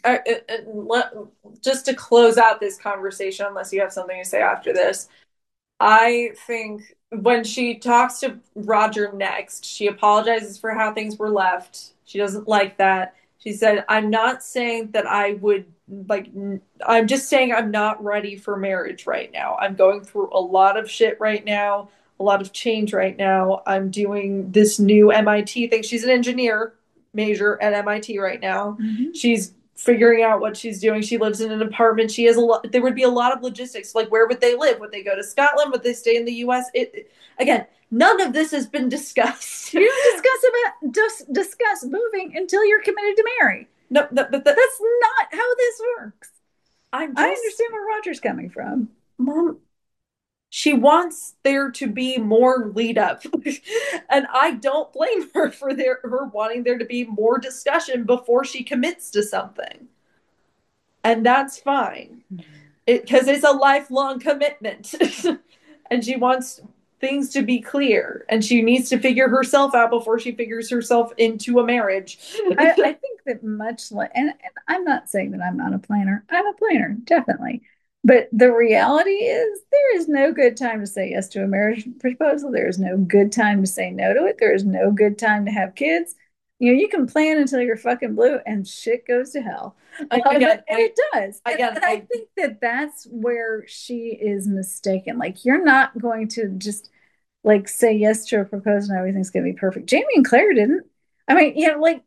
S1: just to close out this conversation, unless you have something to say after this, I think when she talks to Roger next, she apologizes for how things were left. She doesn't like that. She said, I'm not saying that I would I'm just saying I'm not ready for marriage right now. I'm going through a lot of shit right now, a lot of change right now. I'm doing this new MIT thing. She's an engineer major at MIT right now. Mm-hmm. She's figuring out what she's doing. She lives in an apartment. She has there would be a lot of logistics. Like, where would they live? Would they go to Scotland? Would they stay in the US? Again, none of this has been discussed.
S2: You don't discuss moving until you're committed to marry.
S1: No, but that's
S2: not how this works. I understand where Roger's coming from.
S1: Mom, she wants there to be more lead up. And I don't blame her for her wanting there to be more discussion before she commits to something. And that's fine. Because it's a lifelong commitment. And she wants things to be clear, and she needs to figure herself out before she figures herself into a marriage.
S2: I think that much like, and I'm not saying that I'm not a planner. I'm a planner, definitely. But the reality is, there is no good time to say yes to a marriage proposal. There is no good time to say no to it. There is no good time to have kids. You can plan until you're fucking blue and shit goes to hell. And it does. And I think that that's where she is mistaken. Like, you're not going to just like say yes to a proposal and everything's going to be perfect. Jamie and Claire didn't. I mean, like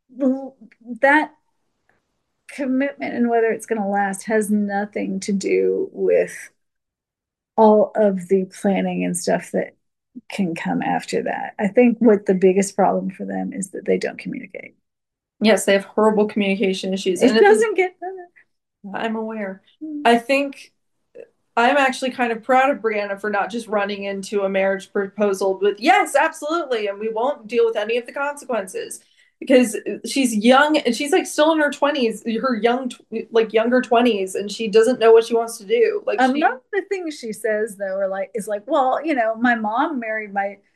S2: that commitment and whether it's going to last has nothing to do with all of the planning and stuff that can come after that. I think what the biggest problem for them is that they don't communicate.
S1: Yes, they have horrible communication issues.
S2: It doesn't get better.
S1: I'm aware. I think I'm actually kind of proud of Brianna for not just running into a marriage proposal with, yes, absolutely, and we won't deal with any of the consequences. Because she's young and she's like still in her 20s, her younger 20s, and she doesn't know what she wants to do. Like,
S2: one of the things she says though is like, well, my mom married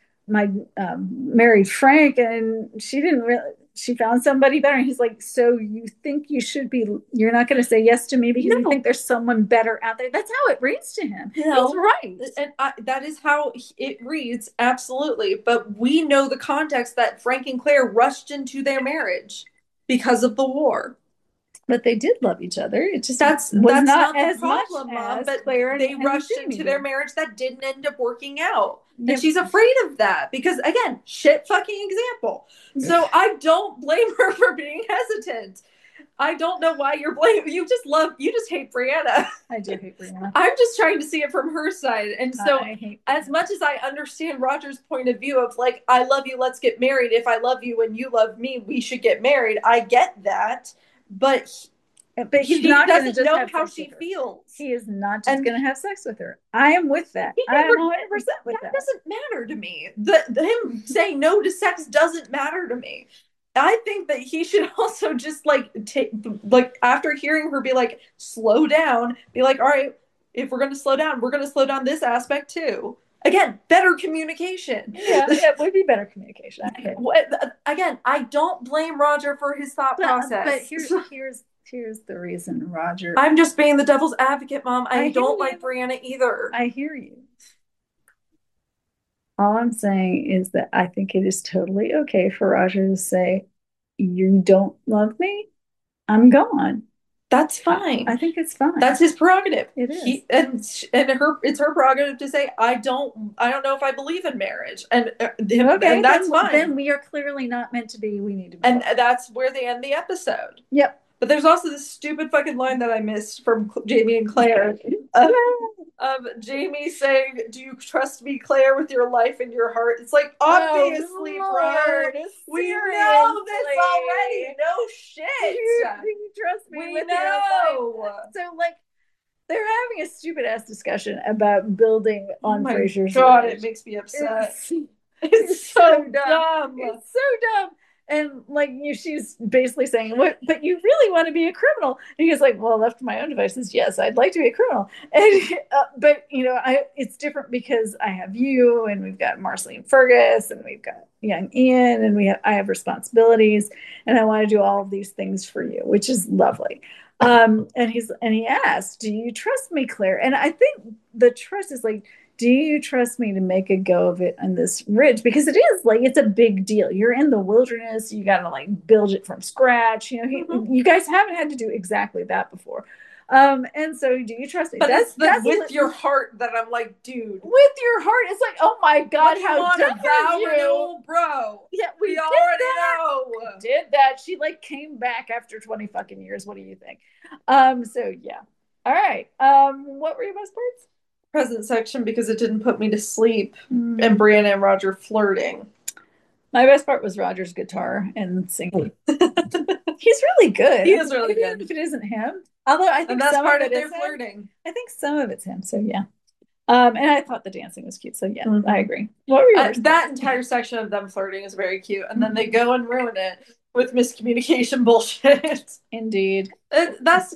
S2: married Frank, and she didn't really, she found somebody better. And he's like, so you think you're not going to say yes to me because you think there's someone better out there? That's how it reads to him. He's right.
S1: And that is how it reads, absolutely. But we know the context that Frank and Claire rushed into their marriage because of the war.
S2: But they did love each other. It just
S1: that's not as problem, Mom. But Claire they rushed into their marriage that didn't end up working out. And she's afraid of that because, again, shit fucking example. So I don't blame her for being hesitant. I don't know why you're blaming. You just hate Brianna.
S2: I do hate Brianna.
S1: I'm just trying to see it from her side. And so as much as I understand Roger's point of view of like, I love you, let's get married. If I love you and you love me, we should get married. I get that. But
S2: he doesn't
S1: know how she feels.
S2: He is not just going to have sex with her. I am with that. I am 100% with that.
S1: That doesn't matter to me. Him saying no to sex doesn't matter to me. I think that he should also just after hearing her be like, slow down, be like, all right, if we're going to slow down, we're going to slow down this aspect too. Again, better communication.
S2: Yeah, it would be better communication.
S1: Again, I don't blame Roger for his thought process.
S2: But here's the reason, Roger.
S1: I'm just being the devil's advocate, Mom. I don't like Brianna either.
S2: I hear you. All I'm saying is that I think it is totally okay for Roger to say, you don't love me, I'm gone.
S1: That's fine.
S2: I think it's fine.
S1: That's his prerogative.
S2: It is.
S1: It's her prerogative to say, I don't know if I believe in marriage. And that's fine.
S2: Then we are clearly not meant to be. We need to be.
S1: And that's where they end the episode.
S2: Yep.
S1: But there's also this stupid fucking line that I missed from Jamie and Claire of Jamie saying, do you trust me, Claire, with your life and your heart? It's like, obviously, bro. We know this already. No shit.
S2: Do you trust me with your life? So, like, they're having a stupid ass discussion about building on Frasier's
S1: God, it makes me upset. It's so dumb.
S2: It's so dumb. And like she's basically saying, "What? But you really want to be a criminal?" And he's like, "Well, left to my own devices, yes, I'd like to be a criminal." And but it's different because I have you, and we've got Marceline Fergus, and we've got young Ian, and I have responsibilities, and I want to do all of these things for you, which is lovely. And he asked, "Do you trust me, Claire?" And I think the trust is like, do you trust me to make a go of it on this ridge? Because it is like, it's a big deal. You're in the wilderness. You got to like build it from scratch. You guys haven't had to do exactly that before. And so do you trust me?
S1: But that's with your heart that I'm like, dude.
S2: With your heart, it's like, oh my God, how dare
S1: you, bro?
S2: Yeah, we
S1: already know.
S2: We did that. She like came back after 20 fucking years. What do you think? So yeah. All right. What were your best parts?
S1: Present section because it didn't put me to sleep, and Brianna and Roger flirting.
S2: My best part was Roger's guitar and singing. He's really good.
S1: He is really good.
S2: If it isn't him, although I think
S1: that's
S2: some
S1: part
S2: of
S1: their flirting.
S2: I think some of it's him. So yeah. And I thought the dancing was cute. So yeah, I agree. What were yours?
S1: That entire section of them flirting is very cute, and then they go and ruin it with miscommunication bullshit.
S2: Indeed.
S1: That's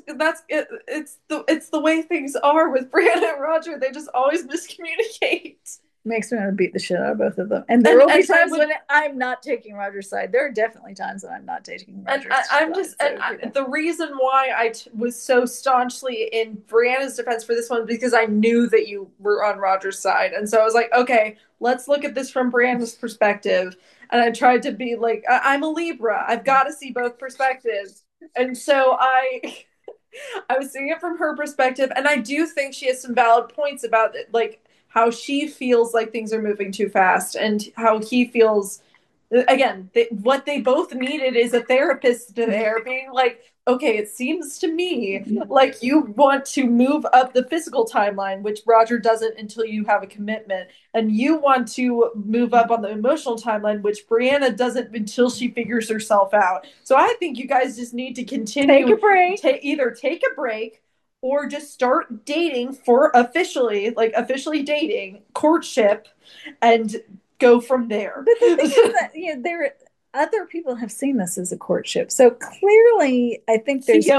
S1: it's the way things are with Brianna and Roger. They just always miscommunicate.
S2: Makes me want to beat the shit out of both of them. And there will be times when I'm not taking Roger's side. There are definitely times when I'm not taking Roger's side.
S1: The reason why I was so staunchly in Brianna's defense for this one because I knew that you were on Roger's side. And so I was like, okay, let's look at this from Brianna's perspective. And I tried to be like, I'm a Libra. I've got to see both perspectives. And so I was seeing it from her perspective. And I do think she has some valid points about it. Like, how she feels like things are moving too fast and how he feels again what they both needed is a therapist there being like, okay, it seems to me like you want to move up the physical timeline, which Roger doesn't until you have a commitment, and you want to move up on the emotional timeline, which Brianna doesn't until she figures herself out. So I think you guys just need to continue,
S2: take a break,
S1: either take a break or just start dating for officially dating, courtship, and go from there.
S2: But the thing is that other people have seen this as a courtship, so clearly I think there's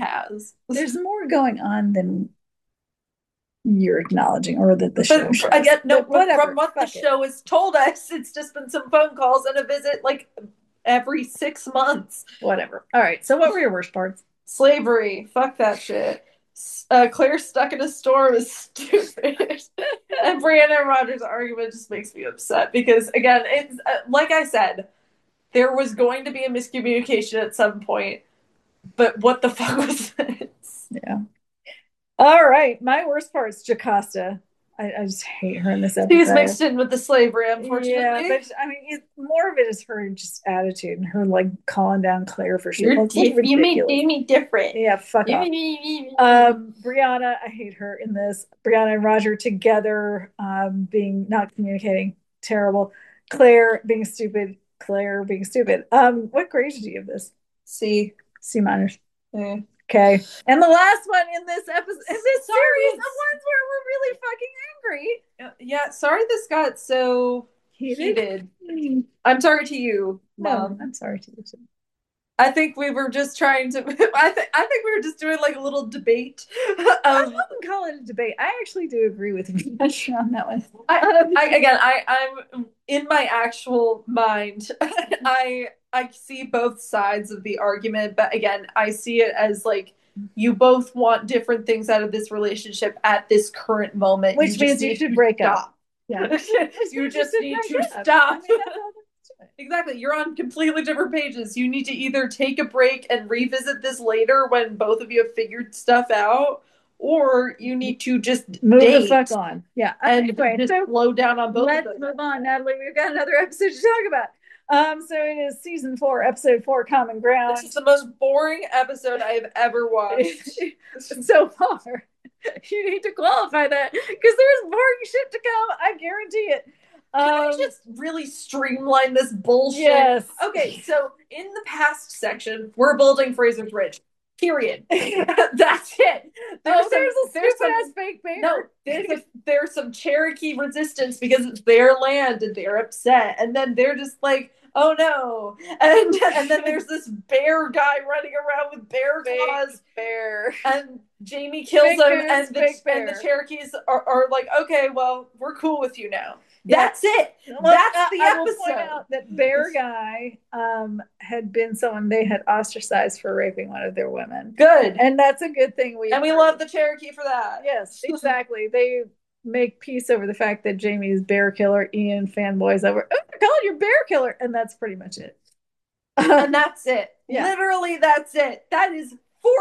S2: more going on than you're acknowledging, or that the show shows.
S1: Again, no, whatever. From what the show has told us, it's just been some phone calls and a visit like every 6 months.
S2: Whatever. All right, so what were your worst parts?
S1: Slavery. Fuck that shit. Claire stuck in a store was stupid. And Brianna and Roger's argument just makes me upset because, again, it's like I said, there was going to be a miscommunication at some point, but what the fuck was this?
S2: Yeah. All right, my worst part is Jocasta. I just hate her in this episode.
S1: She's mixed in with the slavery, unfortunately.
S2: Yeah, but I mean, more of it is her just attitude and her like calling down Claire for shit.
S1: You made me different.
S2: Yeah, fuck off. Brianna, I hate her in this. Brianna and Roger together, being not communicating, terrible. Claire being stupid. What grade did you give this?
S1: C
S2: minus.
S1: Yeah.
S2: Okay. And the last one in this episode, in this series of ones where we're really fucking angry.
S1: Yeah, sorry this got so heated. I'm sorry to you, Mom.
S2: No, I'm sorry to you too.
S1: I think we were just trying to I think we were just doing like a little debate.
S2: I wouldn't call it a debate. I actually do agree with you on that one.
S1: I'm in my actual mind. I see both sides of the argument, but again, I see it as like you both want different things out of this relationship at this current moment.
S2: Which means you should break up.
S1: Yeah. You just need to stop. Exactly. You're on completely different pages. You need to either take a break and revisit this later when both of you have figured stuff out, or you need to just
S2: move the fuck on. Yeah.
S1: And just slow down on both of them.
S2: Let's move on, Natalie. We've got another episode to talk about. So it is season 4, episode 4, Common Ground.
S1: This is the most boring episode I have ever watched
S2: so far. You need to qualify that because there's boring shit to come. I guarantee it.
S1: Can we just really streamline this bullshit?
S2: Yes.
S1: Okay, so in the past section, we're building Fraser's Ridge. Period. That's it.
S2: There's some fake bear.
S1: No, there's some Cherokee resistance because it's their land and they're upset, and then they're just like, oh no, and then there's this bear guy running around with bear claws, and Jamie kills him, and the Cherokees are like, okay, well, we're cool with you now. That's it. That's the episode. I will point out
S2: that bear guy had been someone they had ostracized for raping one of their women.
S1: Good.
S2: And that's a good thing.
S1: We love the Cherokee for that.
S2: Yes, exactly. They make peace over the fact that Jamie's bear killer. Ian fanboys over, oh my god, you're bear killer. And that's pretty much it.
S1: And that's it. Yeah. Literally, that's it. That is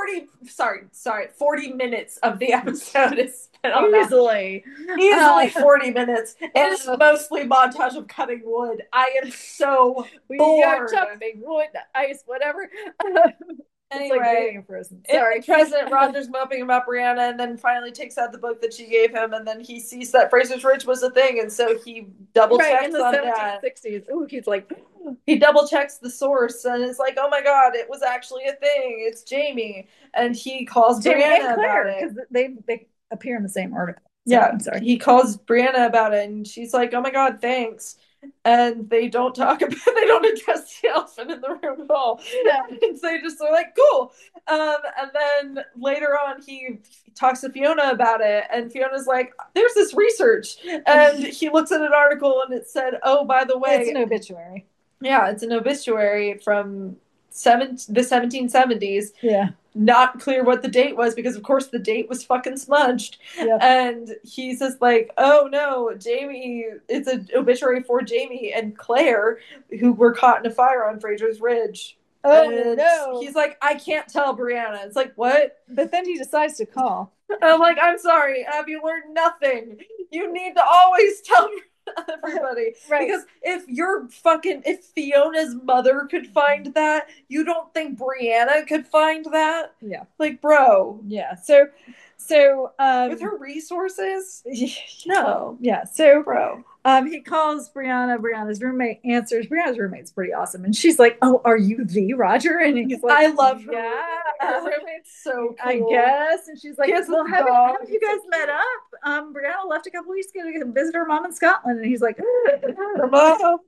S1: 40 minutes of the episode is spent on
S2: easily
S1: 40 minutes. It is mostly montage of cutting wood. I am so bored.
S2: Chopping wood, ice, whatever.
S1: Anyway,
S2: sorry.
S1: President Rogers moping about Brianna, and then finally takes out the book that she gave him, and then he sees that Fraser's Ridge was a thing, and so he double checks
S2: in the
S1: on
S2: 1760s.
S1: that.
S2: Ooh, he's like,
S1: he double checks the source, and it's like, oh my god, it was actually a thing. It's Jamie, and he calls Brianna about it
S2: because they appear in the same article. So,
S1: Yeah,
S2: I'm sorry.
S1: he calls Brianna about it, and she's like, "Oh my God, thanks." And they don't talk about, they don't address the elephant in the room at all.
S2: No.
S1: And so they just are like, "Cool." And then later on, he talks to Fiona about it, and Fiona's like, "There's this research," and he looks at an article, and it said, "Oh, by the
S2: It's
S1: way,
S2: an obituary.
S1: yeah, it's an obituary from the 1770s."
S2: Yeah.
S1: Not clear what the date was because of course the date was fucking smudged.
S2: Yep.
S1: And he's just like, "Oh no, Jamie, it's an obituary for Jamie and Claire who were caught in a fire on Fraser's Ridge."
S2: Oh
S1: And
S2: no.
S1: he's like, "I can't tell Brianna." It's like, "What?"
S2: But then he decides to call.
S1: I'm like, "I'm sorry, have you learned nothing? You need to always tell everybody."
S2: Right.
S1: Because if Fiona's mother could find that, you don't think Brianna could find that?
S2: Yeah.
S1: Like, bro.
S2: Yeah. So
S1: With her resources? No.
S2: Yeah. So
S1: Bro.
S2: he calls Brianna. Brianna's roommate answers. Brianna's roommate's pretty awesome. And she's like, "Oh, are you the Roger?" And he's like,
S1: I love her.
S2: Yeah.
S1: Her roommate's so cool.
S2: I guess. And she's like,
S1: Yes,
S2: "Well,
S1: with the
S2: haven't
S1: dog.
S2: you guys met up? Brianna left a couple weeks ago to visit her mom in Scotland." And he's like,
S1: Her mom.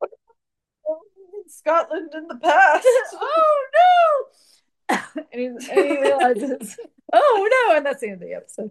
S1: Scotland in the past.
S2: "Oh no!" And he realizes, "Oh no!" And that's the end of the episode.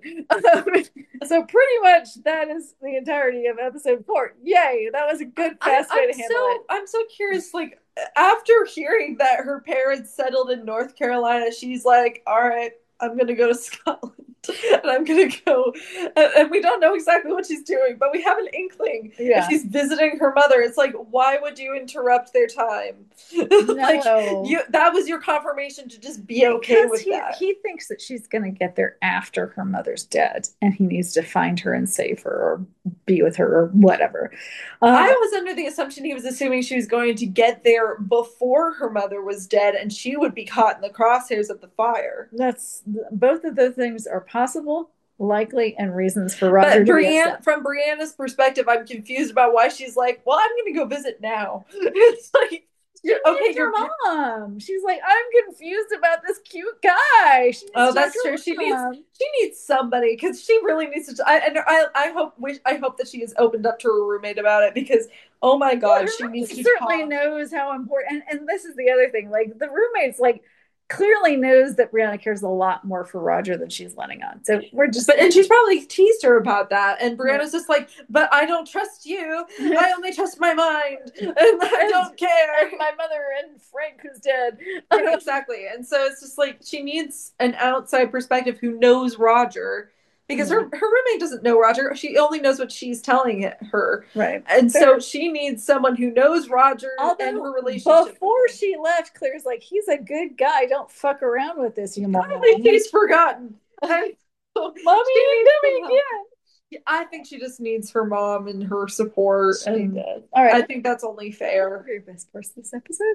S2: So pretty much that is the entirety of episode 4. Yay! That was a good, fast way to handle it.
S1: I'm so curious. Like, after hearing that her parents settled in North Carolina, she's like, "All right, I'm gonna go to Scotland." And I'm gonna go, and we don't know exactly what she's doing, but we have an inkling.
S2: Yeah.
S1: If she's visiting her mother, it's like, why would you interrupt their time? Like, that was your confirmation to just be okay with that.
S2: He thinks that she's gonna get there after her mother's dead, and he needs to find her and save her or be with her or whatever.
S1: I was under the assumption he was assuming she was going to get there before her mother was dead, and she would be caught in the crosshairs of the fire.
S2: That's both of those things are possible, likely, and reasons for Roger to be upset.
S1: From Brianna's perspective, I'm confused about why she's like, "Well, I'm going to go visit now." It's like, okay,
S2: your mom. She's like, "I'm confused about this cute guy."
S1: Oh, that's true. She needs somebody because she really needs to. I hope that she has opened up to her roommate about it because oh my God, she needs to
S2: certainly knows how important. And this is the other thing. Like the roommate's like clearly knows that Brianna cares a lot more for Roger than she's letting on. So we're just,
S1: and she's probably teased her about that. And Brianna's just like, "But I don't trust you. I only trust my mind, and I don't care."
S2: And my mother and Frank, who's dead.
S1: Yeah, exactly. And so it's just like she needs an outside perspective who knows Roger. Because her roommate doesn't know Roger. She only knows what she's telling her.
S2: Right.
S1: And so she needs someone who knows Roger and her relationship.
S2: Before she left, Claire's like, "He's a good guy. Don't fuck around with this, you mom."
S1: I think she's forgotten.
S2: Mommy didn't do me again.
S1: I think she just needs her mom and her support.
S2: She
S1: and
S2: does. All right.
S1: I think that's only fair.
S2: Your best parts of this episode.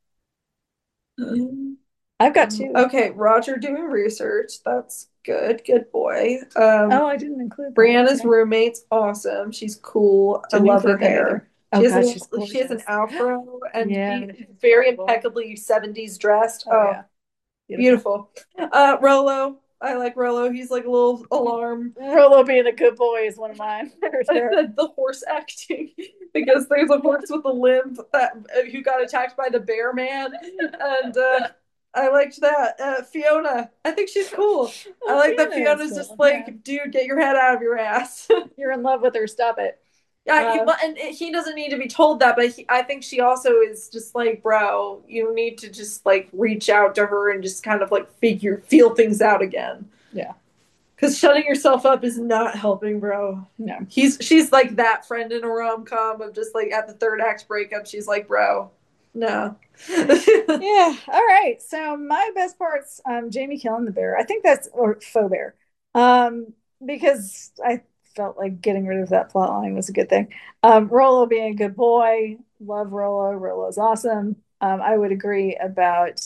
S2: I've got 2.
S1: Okay, Roger doing research. That's good. Good boy.
S2: I didn't include
S1: Brianna's roommate's awesome. She's cool. I love her hair. She has an afro and she's very impeccably 70s dressed. Oh, yeah. Beautiful. Rolo. I like Rolo. He's like a little alarm.
S2: Rolo being a good boy is one of mine.
S1: I said the horse acting because there's a horse with a limp who got attacked by the bear man, and I liked that. Fiona, I think she's cool. I like that Fiona's cool. Just like, dude, get your head out of your ass.
S2: You're in love with her. Stop it.
S1: Yeah, and he doesn't need to be told that, but I think she also is just like, bro, you need to just like reach out to her and just kind of like feel things out again.
S2: Yeah.
S1: Because shutting yourself up is not helping, bro.
S2: No.
S1: She's like that friend in a rom-com of just like at the third act breakup, she's like, bro, no.
S2: Yeah. All right. So my best part's Jamie killing the bear. I think that's or faux bear. Because I felt like getting rid of that plot line was a good thing. Rolo being a good boy. Love Rolo. Rolo's awesome. I would agree about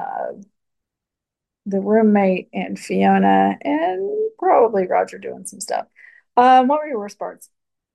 S2: the roommate and Fiona and probably Roger doing some stuff. What were your worst parts?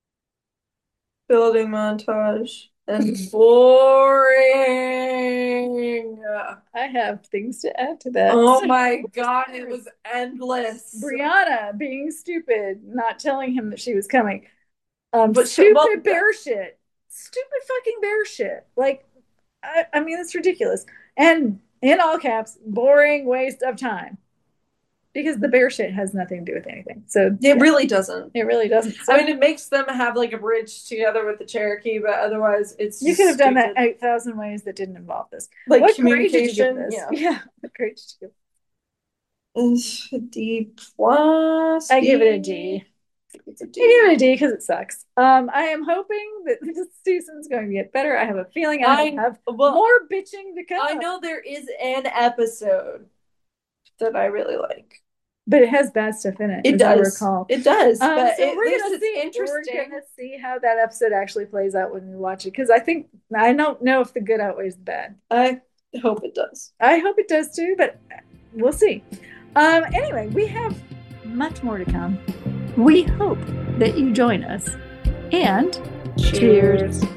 S1: Building montage and boring. boring.
S2: I have things to add to that.
S1: Oh my god, it was endless.
S2: Brianna being stupid, not telling him that she was coming.
S1: But
S2: stupid bear shit. Stupid fucking bear shit. Like, I mean, it's ridiculous. And in all caps, boring waste of time. Because the bear shit has nothing to do with anything. So
S1: it really doesn't.
S2: It really doesn't. So,
S1: I mean, it makes them have like a bridge together with the Cherokee, but otherwise it's
S2: you could have done that 8,000 ways that didn't involve this.
S1: Like
S2: what
S1: communication.
S2: Yeah. What grade did you
S1: give? D plus.
S2: I give it a D. It's a D. I give it a D because it sucks. I am hoping that this season's going to get better. I have a feeling I have more bitching to come.
S1: I know there is an episode that I really like.
S2: But it has bad stuff in it.
S1: It does.
S2: I recall.
S1: It does. But
S2: so we're gonna see. Interesting. We're gonna see how that episode actually plays out when we watch it. Because I don't know if the good outweighs the bad.
S1: I hope it does.
S2: I hope it does too. But we'll see. Anyway, we have much more to come. We hope that you join us. And cheers.